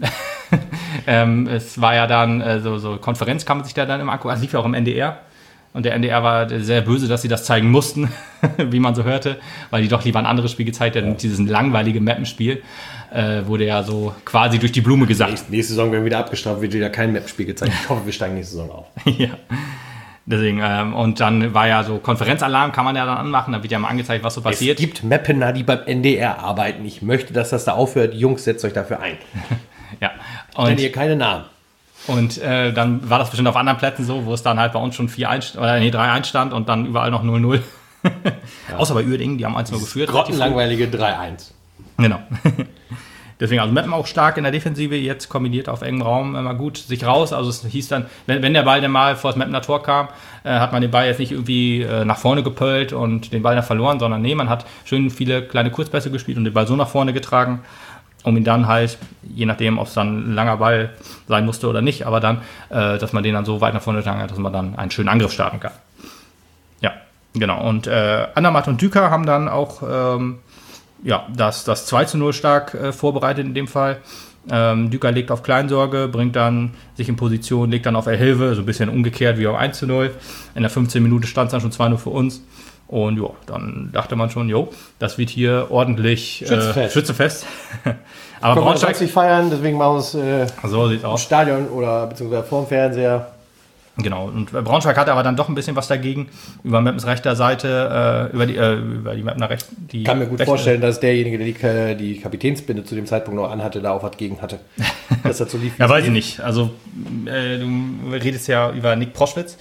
ähm, es war ja dann äh, so, so Konferenz kann man sich da dann immer angucken, also lief ja auch im N D R. Und der N D R war sehr böse, dass sie das zeigen mussten, wie man so hörte, weil die doch lieber ein anderes Spiel gezeigt hätten. Dieses langweilige Mappenspiel äh, wurde ja so quasi durch die Blume gesagt. Nächste, nächste Saison werden wir wieder abgestraft, wird wieder kein Map-Spiel gezeigt. Ich hoffe, wir steigen nächste Saison auf. Ja, deswegen. Ähm, und dann war ja so Konferenzalarm, kann man ja dann anmachen, da wird ja mal angezeigt, was so passiert. Es gibt Mappener, die beim N D R arbeiten. Ich möchte, dass das da aufhört. Jungs, setzt euch dafür ein. Ja. Nennt Und ihr keine Namen. Und äh, dann war das bestimmt auf anderen Plätzen so, wo es dann halt bei uns schon vier eins oder nee, drei eins stand und dann überall noch null null. Ja. Außer bei Uerdingen, die haben eins null geführt. Grottenlangweilige drei eins. Genau. Deswegen, also Meppen auch stark in der Defensive, jetzt kombiniert auf engem Raum immer gut sich raus. Also es hieß dann, wenn, wenn der Ball dann mal vor das Meppener Tor kam, äh, hat man den Ball jetzt nicht irgendwie äh, nach vorne gepölt und den Ball dann verloren, sondern nee, man hat schön viele kleine Kurzpässe gespielt und den Ball so nach vorne getragen, um ihn dann halt, je nachdem, ob es dann ein langer Ball sein musste oder nicht, aber dann, äh, dass man den dann so weit nach vorne getragen hat, dass man dann einen schönen Angriff starten kann. Ja, genau. Und äh, Andermatt und Düker haben dann auch ähm, ja, das, das zwei zu null stark äh, vorbereitet in dem Fall. Ähm, Düker legt auf Kleinsorge, bringt dann sich in Position, legt dann auf Elhelve, so ein bisschen umgekehrt wie auf eins zu null. In der fünfzehnten Minute stand es dann schon zwei null für uns. Und ja, dann dachte man schon, jo, das wird hier ordentlich Schützenfest. Äh, Schützenfest. Aber Können wir Braunschweig, das nicht feiern, deswegen machen wir es äh, so sieht's im aus. Stadion oder beziehungsweise vorm Fernseher. Genau, und Braunschweig hatte aber dann doch ein bisschen was dagegen. Über Meppens rechter Seite, äh, über die, äh, über die Meppener recht. Die Ich kann mir gut rechte, vorstellen, dass derjenige, der die, die Kapitänsbinde zu dem Zeitpunkt noch anhatte, da auch was gegen hatte. Dass das so lief. Ja, weiß ich nicht. Also, äh, du redest ja über Nick Proschwitz,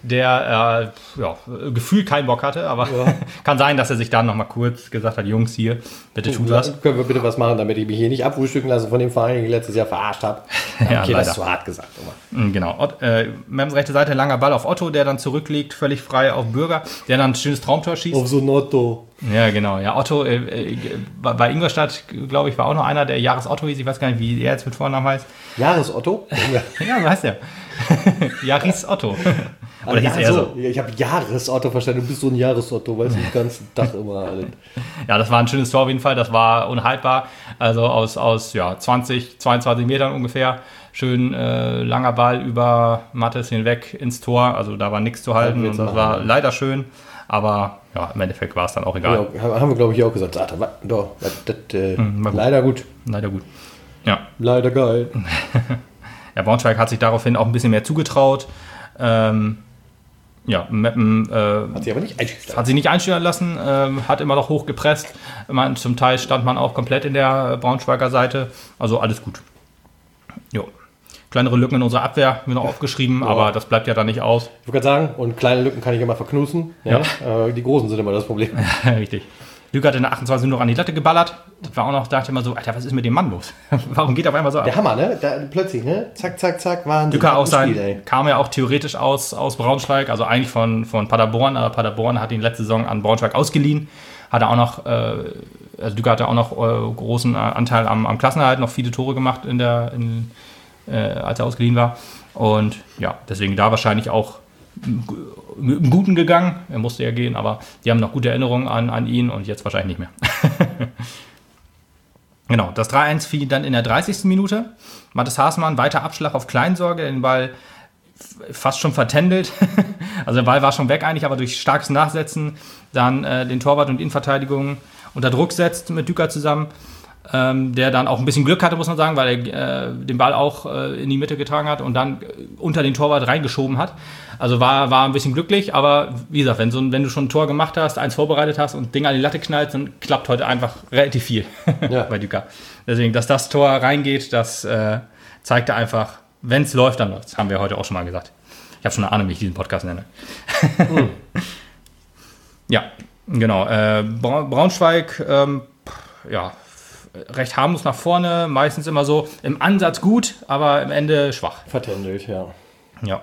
der äh, ja, gefühlt keinen Bock hatte, aber Ja. kann sein, dass er sich dann noch mal kurz gesagt hat, Jungs, hier, bitte tut was. Können wir bitte was machen, damit ich mich hier nicht abfrühstücken lasse von dem Verein, den ich letztes Jahr verarscht habe. Ja, okay, das leider. ist zu hart gesagt. Aber. Mhm, Genau. Ott, äh, Meppens rechte Seite, langer Ball auf Otto, der dann zurückliegt, völlig frei auf Bürger, der dann ein schönes Traumtor schießt. so ein Otto. Ja, genau. Ja, Otto, äh, äh, bei Ingolstadt, glaube ich, war auch noch einer, der Jahres Otto hieß. Ich weiß gar nicht, wie er jetzt mit Vornamen heißt. Jahres Otto? Ja, so heißt der. Jaris Otto. Oder hieß ja, er so. so? Ich habe Jahres Otto verstanden. Du bist so ein Jahres Otto, weißt du, den ganzen Tag immer. Alter. Ja, das war ein schönes Tor auf jeden Fall. Das war unhaltbar. Also aus, aus ja, zwanzig, zweiundzwanzig Metern ungefähr. Schön äh, langer Ball über Mattes hinweg ins Tor. Also da war nichts zu halten. Und das war leider schön. Aber ja, im Endeffekt war es dann auch egal. Ja, haben wir, glaube ich, auch gesagt. Alter, was, doch, was, das, äh, Hm, war gut. leider gut. Leider gut. Ja. Leider geil. Ja, Braunschweig hat sich daraufhin auch ein bisschen mehr zugetraut. Ähm, ja, Meppen äh, Hat sie aber nicht einschüchtern. hat sich nicht einstellen lassen, ähm, hat immer noch hoch gepresst. Man, zum Teil stand man auch komplett in der Braunschweiger Seite. Also alles gut. Jo. Kleinere Lücken in unserer Abwehr haben wir noch aufgeschrieben, Ja. aber das bleibt ja dann nicht aus. Ich würde sagen, und kleine Lücken kann ich immer verknusen. Ja. Äh, die großen sind immer das Problem. Richtig. Lüge hat in der achtundzwanzigsten noch an die Latte geballert. Das war auch noch, dachte ich immer so, Alter, was ist mit dem Mann los? Warum geht er auf einmal so ab? Der Hammer, ne? Da, plötzlich, ne? Zack, zack, zack, Wahnsinn. Lücker auch Gutes sein, Spiel, ey. kam ja auch theoretisch aus, aus Braunschweig, also eigentlich von, von Paderborn, aber Paderborn hat ihn letzte Saison an Braunschweig ausgeliehen. Hat er auch noch, äh, also Lücker hatte auch noch äh, großen Anteil am, am Klassenerhalt, noch viele Tore gemacht, in der, in, äh, als er ausgeliehen war. Und ja, deswegen da wahrscheinlich auch mit dem Guten gegangen. Er musste ja gehen, aber die haben noch gute Erinnerungen an, an ihn und jetzt wahrscheinlich nicht mehr. Genau, das drei eins fiel dann in der dreißigsten Minute. Mathis Haßmann, weiter Abschlag auf Kleinsorge, den Ball fast schon vertändelt. Also der Ball war schon weg eigentlich, aber durch starkes Nachsetzen dann äh, den Torwart und die Innenverteidigung unter Druck setzt mit Düker zusammen. Ähm, der dann auch ein bisschen Glück hatte, muss man sagen, weil er äh, den Ball auch äh, in die Mitte getragen hat und dann äh, unter den Torwart reingeschoben hat. Also war, war ein bisschen glücklich, aber wie gesagt, wenn, so, wenn du schon ein Tor gemacht hast, eins vorbereitet hast und Ding an die Latte knallst, dann klappt heute einfach relativ viel ja. bei Düker. Deswegen, dass das Tor reingeht, das äh, zeigte einfach, wenn es läuft, dann läuft es. Haben wir heute auch schon mal gesagt. Ich habe schon eine Ahnung, wie ich diesen Podcast nenne. hm. Ja, genau. Äh, Braunschweig, ähm, ja, recht harmlos nach vorne, meistens immer so im Ansatz gut, aber im Ende schwach. Vertändelt, ja. Ja.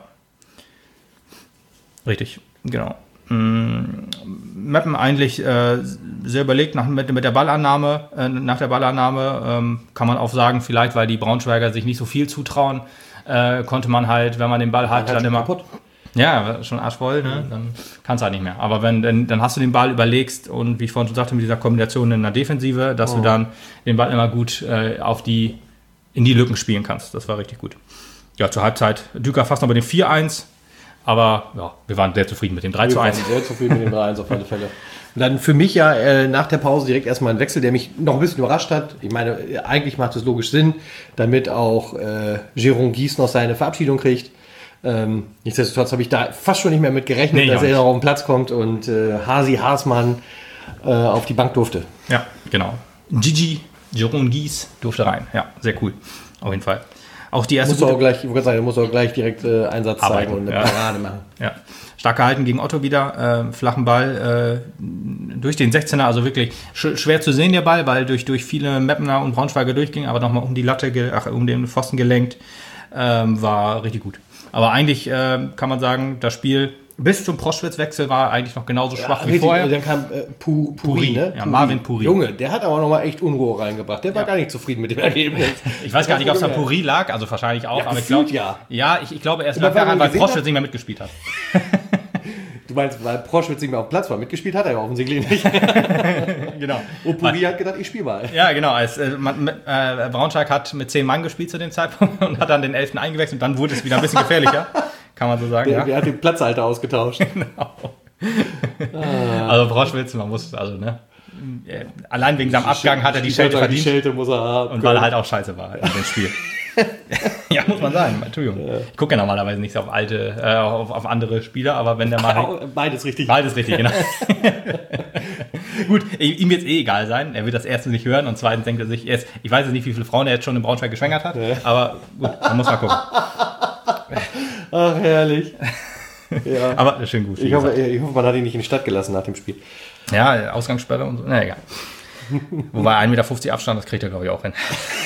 Richtig, genau. Mm, Meppen eigentlich äh, sehr überlegt nach, mit, mit der Ballannahme, äh, nach der Ballannahme ähm, kann man auch sagen, vielleicht, weil die Braunschweiger sich nicht so viel zutrauen, äh, konnte man halt, wenn man den Ball hat, dann immer... Kaputt. Ja, schon arschvoll, ne? Dann kannst du halt nicht mehr. Aber wenn dann, dann hast du den Ball überlegst und wie ich vorhin schon sagte, mit dieser Kombination in der Defensive, dass oh. du dann den Ball immer gut äh, auf die, in die Lücken spielen kannst. Das war richtig gut. Ja, zur Halbzeit Düker fast noch bei dem vier eins, aber ja, wir waren sehr zufrieden mit dem drei zu eins. Wir waren sehr zufrieden mit dem drei eins auf alle Fälle. Und dann für mich ja äh, nach der Pause direkt erstmal ein Wechsel, der mich noch ein bisschen überrascht hat. Ich meine, eigentlich macht es logisch Sinn, damit auch äh, Jérôme Guis noch seine Verabschiedung kriegt. Ähm, nichtsdestotrotz habe ich da fast schon nicht mehr mit gerechnet, nee, dass er noch auf den Platz kommt und äh, Hasi Haasmann äh, auf die Bank durfte. Ja, genau. Gigi, Jérôme Guis durfte rein. Ja, sehr cool. Auf jeden Fall. Auch die erste muss auch gleich, ich würde sagen, muss auch gleich direkt äh, Einsatz arbeiten, zeigen und eine ja. Parade machen. Ja. Stark gehalten gegen Otto wieder, äh, flachen Ball äh, durch den sechzehner, also wirklich sch- schwer zu sehen der Ball, weil durch, durch viele Meppener und Braunschweiger durchging, aber nochmal um die Latte, ge- ach, um den Pfosten gelenkt, ähm, war richtig gut. Aber eigentlich äh, kann man sagen, das Spiel bis zum Proschwitz-Wechsel war eigentlich noch genauso schwach ja, wie richtig, vorher. Dann kam äh, Pu- Puri, Puri, ne? Ja, Puri. Marvin Puri. Junge, der hat aber nochmal echt Unruhe reingebracht. Der war ja. gar nicht zufrieden mit dem Ergebnis. Ich weiß gar nicht, ob es an Puri lag, also wahrscheinlich auch. Ja, aber ich glaube, ja. ja, ich, ich glaube erst lag daran, weil Proschwitz nicht mehr mitgespielt hat. Du meinst, weil Proschwitz nicht mehr auf dem Platz war? Mitgespielt hat er ja offensichtlich nicht. Genau. Und Puri hat gedacht, ich spiele mal. Ja, genau. Als, äh, man, äh, Braunschweig hat mit zehn Mann gespielt zu dem Zeitpunkt und hat dann den elften eingewechselt und dann wurde es wieder ein bisschen gefährlicher. Kann man so sagen, der, ja. Der hat den Platzhalter ausgetauscht. Genau. Ah. Also Proschwitz, man muss, also, ne. Allein wegen seinem Abgang hat er die Schelte verdient. Die Schelte muss er haben. Und weil er halt auch scheiße war in dem Spiel. Ja, muss man sagen. Entschuldigung. Ja. Ich gucke ja normalerweise nicht so auf alte, äh, auf, auf andere Spieler, aber wenn der mal... Beides richtig. Beides richtig, genau. Gut, ihm wird es eh egal sein. Er wird das erstens nicht hören und zweitens denkt er sich, erst, ich weiß jetzt nicht, wie viele Frauen er jetzt schon in Braunschweig geschwängert hat, ja. aber gut, man muss mal gucken. Ach, herrlich. Ja. Aber schön gut. Ich hoffe, ich hoffe, man hat ihn nicht in die Stadt gelassen nach dem Spiel. Ja, Ausgangssperre und so. Na egal. Wobei ein Meter fünfzig Abstand, das kriegt er, glaube ich, auch hin.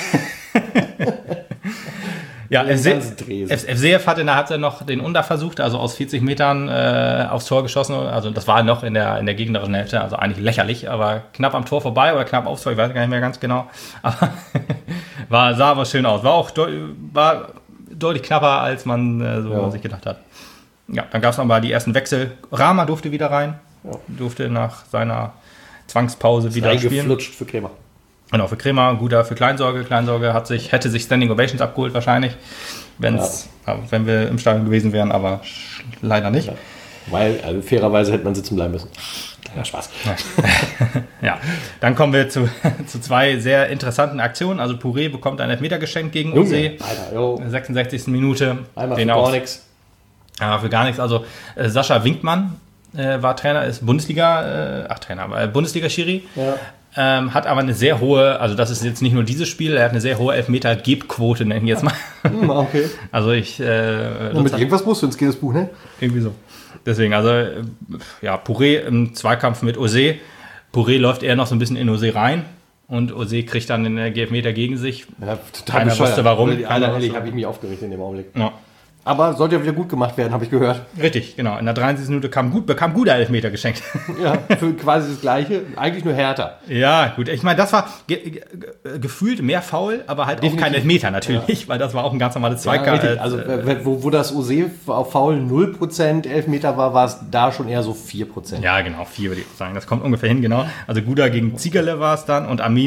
Ja, F C F hat in der Halbzeit noch den Under versucht, also aus vierzig Metern äh, aufs Tor geschossen. Also das war noch in der, in der gegnerischen Hälfte, also eigentlich lächerlich, aber knapp am Tor vorbei oder knapp aufs Tor, ich weiß gar nicht mehr ganz genau. Aber war, sah aber schön aus. War auch deu- war deutlich knapper, als man äh, so ja. sich gedacht hat. Ja, dann gab es nochmal die ersten Wechsel. Rama durfte wieder rein, ja. durfte nach seiner Zwangspause wieder spielen. Reingeflutscht für Krämer. Genau, für Krämer, guter für Kleinsorge. Kleinsorge hat sich, hätte sich Standing Ovations abgeholt wahrscheinlich, wenn's, ja. wenn wir im Stadion gewesen wären, aber leider nicht. Ja. Weil, also fairerweise hätte man sitzen bleiben müssen. Ja, Spaß. Ja, ja. Dann kommen wir zu, zu zwei sehr interessanten Aktionen. Also Puré bekommt ein Elfmeter geschenkt gegen U C. sechsundsechzigste Minute. Einmal für gar nichts. Ja, für gar nichts. Also äh, Sascha Winkmann äh, war Trainer, ist Bundesliga, äh, ach Trainer, aber Bundesliga-Schiri. Ja. Ähm, hat aber eine sehr hohe, also das ist jetzt nicht nur dieses Spiel, er hat eine sehr hohe Elfmeter-Gebquote, nenne ich jetzt mal. Okay. Also ich... Äh, mit irgendwas musst du ins Guinness-Buch, ne? Irgendwie so. Deswegen, also ja, Puré im Zweikampf mit Ose. Puré läuft eher noch so ein bisschen in Ose rein und Ose kriegt dann den Elfmeter gegen sich. Ja, total Keiner wusste warum. Keiner wusste, habe ich mich aufgeregt in dem Augenblick. Ja. Aber sollte ja wieder gut gemacht werden, habe ich gehört. Richtig, genau. In der dreiundsiebzigsten Minute kam gut, bekam guter Elfmeter geschenkt. Ja, für quasi das Gleiche, eigentlich nur härter. Ja, gut. Ich meine, das war ge- ge- gefühlt mehr Foul, aber halt Definitiv. Auch kein Elfmeter natürlich, ja. Weil das war auch ein ganz normales Zweikampf. Ja, also äh, wo, wo das Ose auf Foul null Prozent Elfmeter war, war es da schon eher so vier Prozent. Ja, genau, vier würde ich sagen. Das kommt ungefähr hin, genau. Also Guda gegen Ziegerle war es dann und Amin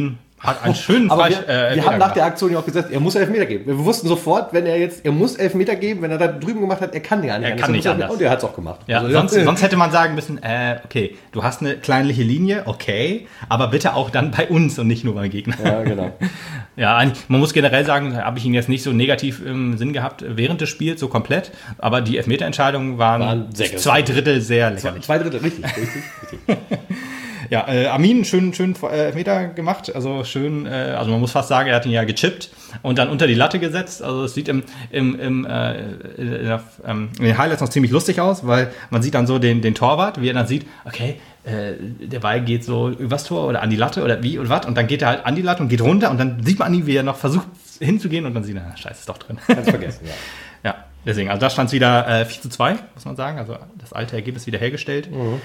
hat einen schönen Aber Freisch- wir, äh, wir haben nach gemacht. der Aktion ja auch gesagt, er muss Elfmeter geben. Wir wussten sofort, wenn er jetzt, er muss Elfmeter geben, wenn er da drüben gemacht hat, er kann ja nicht. Er kann nicht anders. Und er hat es auch gemacht. Ja, Also, sonst, sonst hätte man sagen müssen, äh, okay, du hast eine kleinliche Linie, okay, aber bitte auch dann bei uns und nicht nur beim Gegner. Ja, genau. Ja, eigentlich, man muss generell sagen, habe ich ihn jetzt nicht so negativ im Sinn gehabt während des Spiels, so komplett, aber die Elfmeterentscheidungen waren, Waren sehr zwei Drittel sehr lächerlich. Zwei Drittel, richtig, richtig, richtig. Ja, äh, Amin, schön, schön äh, Elfmeter gemacht, also schön, äh, also man muss fast sagen, er hat ihn ja gechippt und dann unter die Latte gesetzt, also es sieht im, im, im äh, in, der, ähm, in den Highlights noch ziemlich lustig aus, weil man sieht dann so den, den Torwart, wie er dann sieht, okay, äh, der Ball geht so übers Tor oder an die Latte oder wie und was und dann geht er halt an die Latte und geht runter und dann sieht man an ihm, wie er noch versucht hinzugehen und dann sieht er, na, scheiße, ist doch drin. Ganz vergessen, ja. Ja, deswegen, also da stand es wieder äh, vier zu zwei, muss man sagen, also das alte Ergebnis wieder hergestellt. Mhm.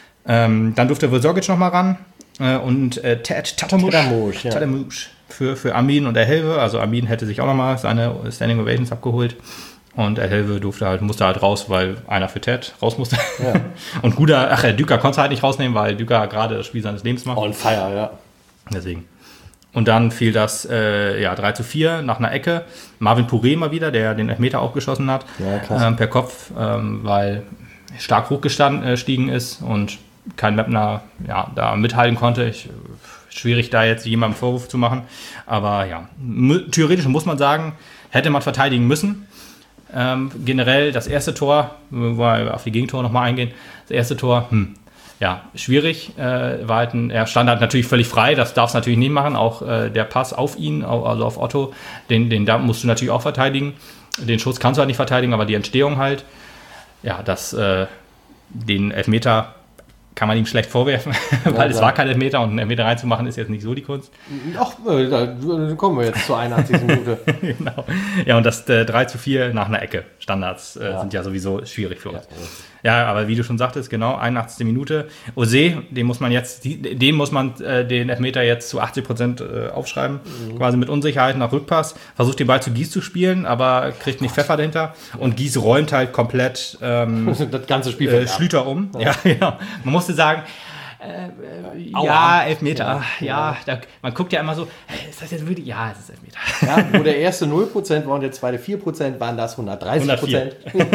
Ähm, dann durfte Vlsogic noch mal ran äh, und äh, Ted Tatamush, Tatamush, ja. Tatamush für, für Armin und Elhelve. Also Armin hätte sich auch noch mal seine Standing Ovations abgeholt und Elhelve durfte halt, musste halt raus, weil einer für Ted raus musste. Ja. Und Guda, ach, Düker konnte halt nicht rausnehmen, weil Düker gerade das Spiel seines Lebens macht. On fire, ja. Deswegen. Und dann fiel das äh, ja, drei zu vier nach einer Ecke. Marvin Pouré mal wieder, der den Elfmeter auch geschossen hat, Ja, krass. ähm, per Kopf, ähm, weil stark hochgestiegen ist und kein Mapner ja, da mithalten konnte. Ich, schwierig da jetzt jemandem Vorwurf zu machen. Aber ja, m- theoretisch muss man sagen, hätte man verteidigen müssen. Ähm, generell das erste Tor, wo wir auf die Gegentore nochmal eingehen, das erste Tor, hm, ja, schwierig. Äh, war halt ein, er stand halt natürlich völlig frei, das darfst du natürlich nicht machen. Auch äh, der Pass auf ihn, also auf Otto, den, den da musst du natürlich auch verteidigen. Den Schuss kannst du halt nicht verteidigen, aber die Entstehung halt. Ja, das, äh, den Elfmeter kann man ihm schlecht vorwerfen, weil Ja, es ja. war kein Elfmeter und einen Elfmeter reinzumachen ist jetzt nicht so die Kunst. Ach, äh, da kommen wir jetzt zur einundachtzigsten Minute. Genau. Ja, und das äh, drei zu vier nach einer Ecke. Standards äh, Ja. sind ja sowieso schwierig für uns. Ja. Ja, aber wie du schon sagtest, genau, einundachtzigste Minute. Ose, den muss man jetzt, die- den muss man äh, den Elfmeter jetzt zu achtzig Prozent äh, aufschreiben. Mhm. Quasi mit Unsicherheit nach Rückpass. Versucht den Ball zu Gies zu spielen, aber kriegt nicht Pfeffer dahinter. Und Gies räumt halt komplett ähm, Das ganze Spiel äh, Schlüter um. Ja, ja. Man musste sagen, äh, äh, Aua. ja, Elfmeter. Ja, Ja, ja. Da, man guckt ja immer so, hey, ist das jetzt wirklich? Ja, es ist Elfmeter. Ja, wo der erste null Prozent war und der zweite vier Prozent, waren das hundertdreißig Prozent.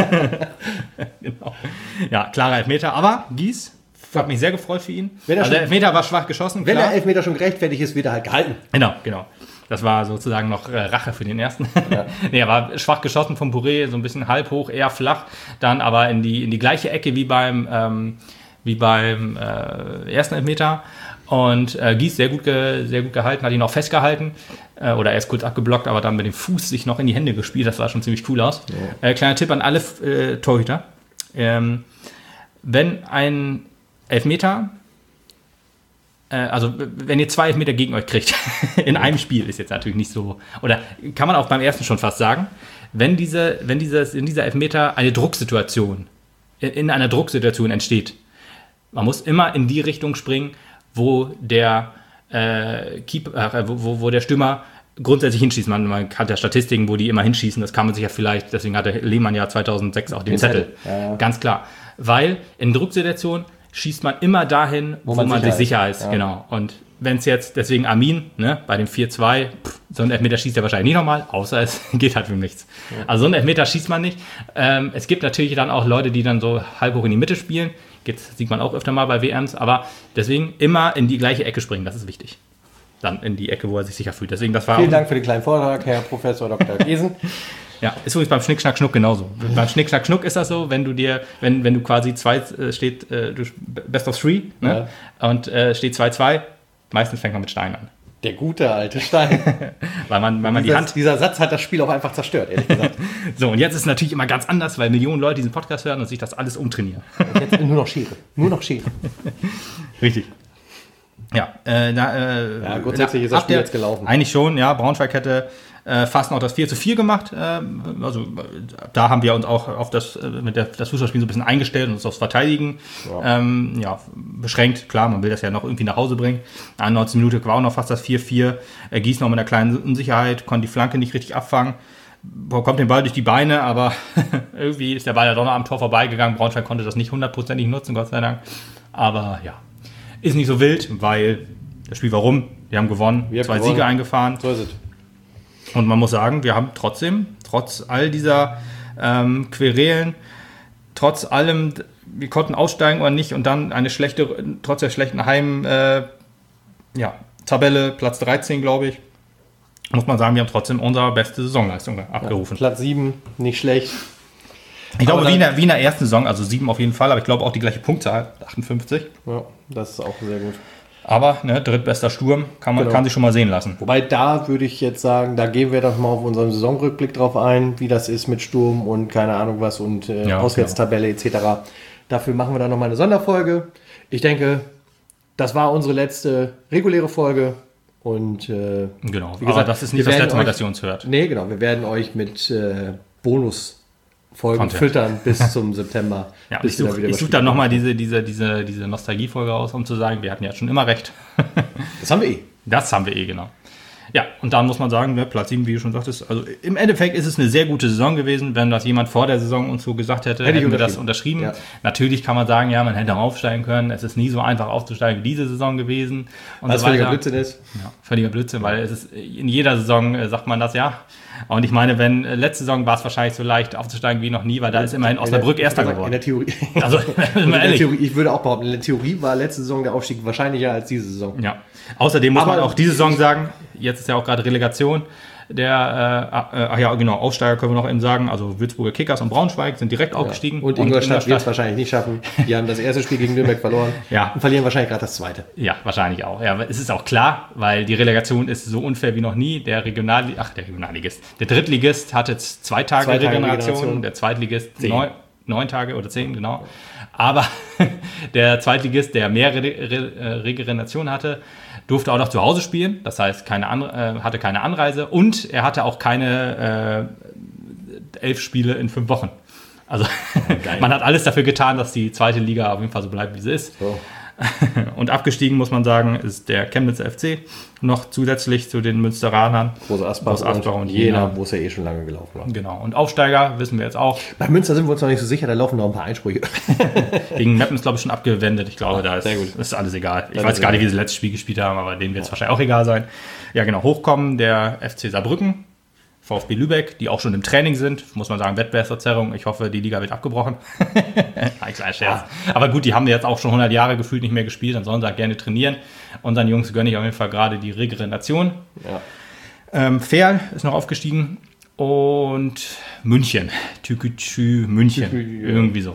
Genau. Ja, klarer Elfmeter. Aber Gies, hat mich sehr gefreut für ihn. Wenn er Also der schon- Elfmeter war schwach geschossen, Wenn klar. der Elfmeter schon gerechtfertigt ist, wird er halt gehalten. Genau, genau. Das war sozusagen noch äh, Rache für den ersten. Ja. Nee, er war schwach geschossen vom Pouré, so ein bisschen halb hoch, eher flach. Dann aber in die, in die gleiche Ecke wie beim, ähm, wie beim äh, ersten Elfmeter. Und äh, Gies sehr gut, ge, sehr gut gehalten, hat ihn auch festgehalten. Äh, oder erst kurz abgeblockt, aber dann mit dem Fuß sich noch in die Hände gespielt. Das sah schon ziemlich cool aus. Ja. Äh, kleiner Tipp an alle äh, Torhüter. Ähm, wenn ein Elfmeter, äh, also wenn ihr zwei Elfmeter gegen euch kriegt, in einem Spiel, ist jetzt natürlich nicht so, oder kann man auch beim ersten schon fast sagen, wenn, diese, wenn dieses, in dieser Elfmeter eine Drucksituation, in einer Drucksituation entsteht, man muss immer in die Richtung springen, wo der, äh, Keeper, äh, wo, wo der Stürmer grundsätzlich hinschießt. Man, man hat ja Statistiken, wo die immer hinschießen. Das kann man sich ja vielleicht, deswegen hatte Lehmann ja zweitausendsechs auch den, den Zettel. Zettel. Ja, ja. Ganz klar. Weil in Drucksituationen schießt man immer dahin, wo, wo man, man sicher sich sicher ist. ist. Ja. Genau. Und wenn es jetzt, deswegen Armin, ne, bei dem vier zwei, pff, so ein Elfmeter schießt er wahrscheinlich nicht nochmal, außer es geht halt für nichts. Ja. Also so ein Elfmeter schießt man nicht. Ähm, es gibt natürlich dann auch Leute, die dann so halb hoch in die Mitte spielen. Jetzt sieht man auch öfter mal bei W Ms, aber deswegen immer in die gleiche Ecke springen, das ist wichtig. Dann in die Ecke, wo er sich sicher fühlt. Deswegen, das war Vielen auch Dank für den kleinen Vortrag, Herr Professor Doktor Gesen. Ja, ist übrigens beim Schnick, Schnack, Schnuck genauso. Beim Schnick, Schnack, Schnuck ist das so, wenn du dir, wenn, wenn du quasi zwei äh, steht, äh, du, Best of Three, ne? Ja. Und äh, steht zwei zwei, meistens fängt man mit Stein an. Der gute alte Stein. weil man, weil man dieser, die Hand... Dieser Satz hat das Spiel auch einfach zerstört, ehrlich gesagt. So, und jetzt ist es natürlich immer ganz anders, weil Millionen Leute diesen Podcast hören und sich das alles umtrainieren. Und jetzt nur noch Schere. Nur noch Schere. Richtig. Ja, äh, da, äh, ja, grundsätzlich ist das Spiel jetzt gelaufen. Eigentlich schon, ja. Braunschweig hätte äh, fast noch das vier zu vier gemacht. Äh, also da haben wir uns auch auf das, äh, mit der, das Fußballspiel so ein bisschen eingestellt und uns aufs Verteidigen ja. Ähm, ja, beschränkt. Klar, man will das ja noch irgendwie nach Hause bringen. neunzehn Minuten war auch noch fast das vier vier. Äh, Gies noch mit einer kleinen Unsicherheit, konnte die Flanke nicht richtig abfangen. Kommt den Ball durch die Beine, aber irgendwie ist der Ball ja doch noch am Tor vorbeigegangen. Braunschweig konnte das nicht hundertprozentig nutzen, Gott sei Dank. Aber ja, ist nicht so wild, weil das Spiel war rum. Wir haben gewonnen, Wir haben zwei gewonnen. Siege eingefahren. So ist es. Und man muss sagen, wir haben trotzdem, trotz all dieser ähm, Querelen, trotz allem, wir konnten aussteigen oder nicht und dann eine schlechte, trotz der schlechten Heim, äh, ja, Tabelle, Platz dreizehn, glaube ich, muss man sagen, wir haben trotzdem unsere beste Saisonleistung abgerufen. Platz sieben, nicht schlecht. Ich glaube, Aber wie in, dann- der, wie in der ersten Saison, also sieben auf jeden Fall, aber ich glaube auch die gleiche Punktzahl, achtundfünfzig. Ja, das ist auch sehr gut. Aber, ne, drittbester Sturm, kann man Genau. kann sich schon mal sehen lassen. Wobei da würde ich jetzt sagen, da gehen wir doch mal auf unseren Saisonrückblick drauf ein, wie das ist mit Sturm und keine Ahnung was und äh, Ja, Auswärtstabelle et cetera. Dafür machen wir dann nochmal eine Sonderfolge. Ich denke, das war unsere letzte reguläre Folge und äh, Genau, wie gesagt, aber das ist nicht wir das werden letzte Mal, euch- dass ihr uns hört. nee, genau, wir werden euch mit äh, Bonusfolgen Content. füttern bis zum September. Ja, bis ich wir suche wieder ich such über dann nochmal diese, diese, diese, diese Nostalgiefolge aus, um zu sagen, wir hatten ja schon immer recht. Das haben wir eh. Das haben wir eh, genau. Ja, und dann muss man sagen, ne, Platz sieben, wie du schon sagtest, also im Endeffekt ist es eine sehr gute Saison gewesen. Wenn das jemand vor der Saison uns so gesagt hätte, Hätte ich hätten wir das unterschrieben. unterschrieben. Ja. Natürlich kann man sagen, ja, man hätte aufsteigen können. Es ist nie so einfach aufzusteigen wie diese Saison gewesen. Und Was so völliger weiter. Blödsinn ist. Ja, völliger Blödsinn, weil es ist in jeder Saison äh, sagt man das ja. Und ich meine, wenn äh, letzte Saison war es wahrscheinlich so leicht aufzusteigen wie noch nie, weil da ist immerhin Osnabrück Erster In geworden. der Theorie. Also, in der ehrlich. Theorie, ich würde auch behaupten, in der Theorie war letzte Saison der Aufstieg wahrscheinlicher als diese Saison. Ja. Außerdem muss Aber- man auch diese Saison sagen, jetzt ist ja auch gerade Relegation. Der, äh, äh, ach ja, genau, Aufsteiger können wir noch eben sagen. Also Würzburger Kickers und Braunschweig sind direkt aufgestiegen. Und Ingolstadt wird es wahrscheinlich nicht schaffen. Die haben das erste Spiel gegen Nürnberg verloren Ja. und verlieren wahrscheinlich gerade das zweite. Ja, wahrscheinlich auch. Ja, aber es ist auch klar, weil die Relegation ist so unfair wie noch nie. Der Regional, ach, der Regionalligist. Der Drittligist hatte jetzt zwei Tage, Zwei Tage Regeneration, Regeneration. der Zweitligist Zehn. neun, neun Tage oder zehn, genau. Aber der Zweitligist, der mehr Re Re äh, Regeneration hatte, durfte auch noch zu Hause spielen. Das heißt, keine Anre äh, hatte keine Anreise und er hatte auch keine äh, elf Spiele in fünf Wochen. Also man hat alles dafür getan, dass die zweite Liga auf jeden Fall so bleibt, wie sie ist. So. Und abgestiegen, muss man sagen, ist der Chemnitzer F C noch zusätzlich zu den Münsteranern. Große Asbach, Große Asbach und und Jena. Jena, wo es ja eh schon lange gelaufen war. Genau. Und Aufsteiger wissen wir jetzt auch. Bei Münster sind wir uns noch nicht so sicher, da laufen noch ein paar Einsprüche. Gegen Meppen ist, glaube ich, schon abgewendet. Ich glaube, da ist, sehr gut. ist alles egal. Ich Das weiß ist gar nicht, egal. wie sie das letzte Spiel gespielt haben, aber denen wird es wahrscheinlich auch egal sein. Ja, genau. Hochkommen der F C Saarbrücken, VfB Lübeck, die auch schon im Training sind. Muss man sagen, Wettbewerbsverzerrung. Ich hoffe, die Liga wird abgebrochen. Ein kleiner Scherz. Aber gut, die haben jetzt auch schon hundert Jahre gefühlt nicht mehr gespielt. Dann sollen sie halt gerne trainieren. Unseren Jungs gönne ich auf jeden Fall gerade die Regeneration. Ja. Ähm, Ferl ist noch aufgestiegen und München. Tükütschü München. Tükü, ja. Irgendwie so.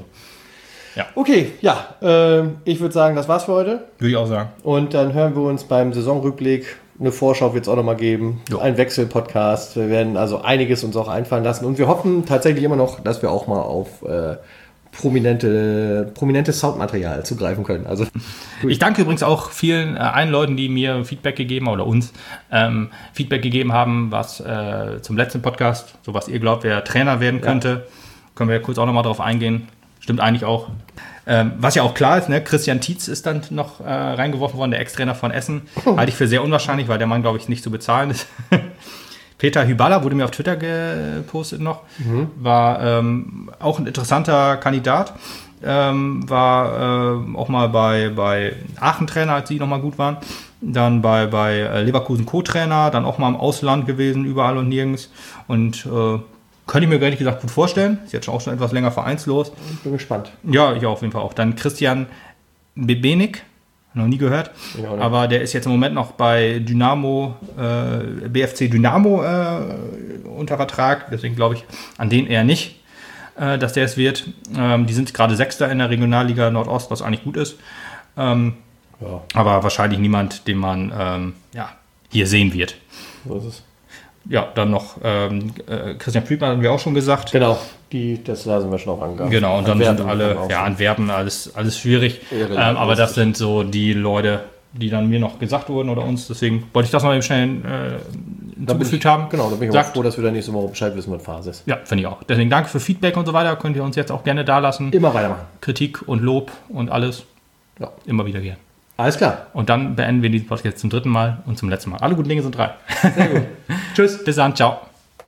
Okay, ja, ähm, ich würde sagen, das war's für heute. Würde ich auch sagen. Und dann hören wir uns beim Saisonrückblick. Eine Vorschau wird es auch nochmal geben. Jo. Ein Wechselpodcast. Wir werden also einiges uns auch einfallen lassen. Und wir hoffen tatsächlich immer noch, dass wir auch mal auf äh, prominente, prominentes Soundmaterial zugreifen können. Also Ich danke übrigens auch vielen äh, allen Leuten, die mir Feedback gegeben haben oder uns ähm, Feedback gegeben haben, was äh, zum letzten Podcast, so was ihr glaubt, wer Trainer werden könnte. Können wir kurz auch nochmal drauf eingehen. Stimmt eigentlich auch. Ähm, was ja auch klar ist, ne, Christian Tietz ist dann noch äh, reingeworfen worden, der Ex-Trainer von Essen. Halte ich für sehr unwahrscheinlich, weil der Mann, glaube ich, nicht zu bezahlen ist. Peter Hyballa wurde mir auf Twitter gepostet noch. War ähm, auch ein interessanter Kandidat. Ähm, war äh, auch mal bei, bei Aachen-Trainer, als die nochmal gut waren. Dann bei, bei äh, Leverkusen Co-Trainer, dann auch mal im Ausland gewesen, überall und nirgends. Und äh, könnte ich mir ehrlich gesagt gut vorstellen. Ist jetzt schon auch schon etwas länger vereinslos. ich bin gespannt. Ja, ich auf jeden Fall auch. Dann Christian Bebenik, noch nie gehört. Ich auch nicht. Aber der ist jetzt im Moment noch bei Dynamo, äh, B F C Dynamo äh, unter Vertrag. Deswegen glaube ich an den eher nicht, äh, dass der es wird. Ähm, die sind gerade Sechster in der Regionalliga Nordost, was eigentlich gut ist. Ähm, Ja, aber wahrscheinlich niemand, den man ähm, ja, hier sehen wird. so ist es. Ja, dann noch ähm, äh, Christian Friedmann hatten wir auch schon gesagt. Genau, die, das lassen wir schon auf Angaben. Genau, und dann Antwerpen sind alle, haben wir auch ja, schon. Antwerpen, alles, alles schwierig. Ja, genau, ähm, aber das lustig. sind so die Leute, die dann mir noch gesagt wurden oder uns. Deswegen wollte ich das noch eben schnell äh, Da bin hinzugefügt ich, haben. Genau, da bin ich auch Sagt- froh, dass wir dann nächste Woche Bescheid wissen, was Phase ist. Ja, finde ich auch. Deswegen danke für Feedback und so weiter. Könnt ihr uns jetzt auch gerne da lassen. Immer weitermachen. Kritik und Lob und alles. Ja. Immer wieder gern. Alles klar. Und dann beenden wir diesen Podcast zum dritten Mal und zum letzten Mal. Alle guten Dinge sind drei. Sehr gut. Tschüss. Bis dann. Ciao.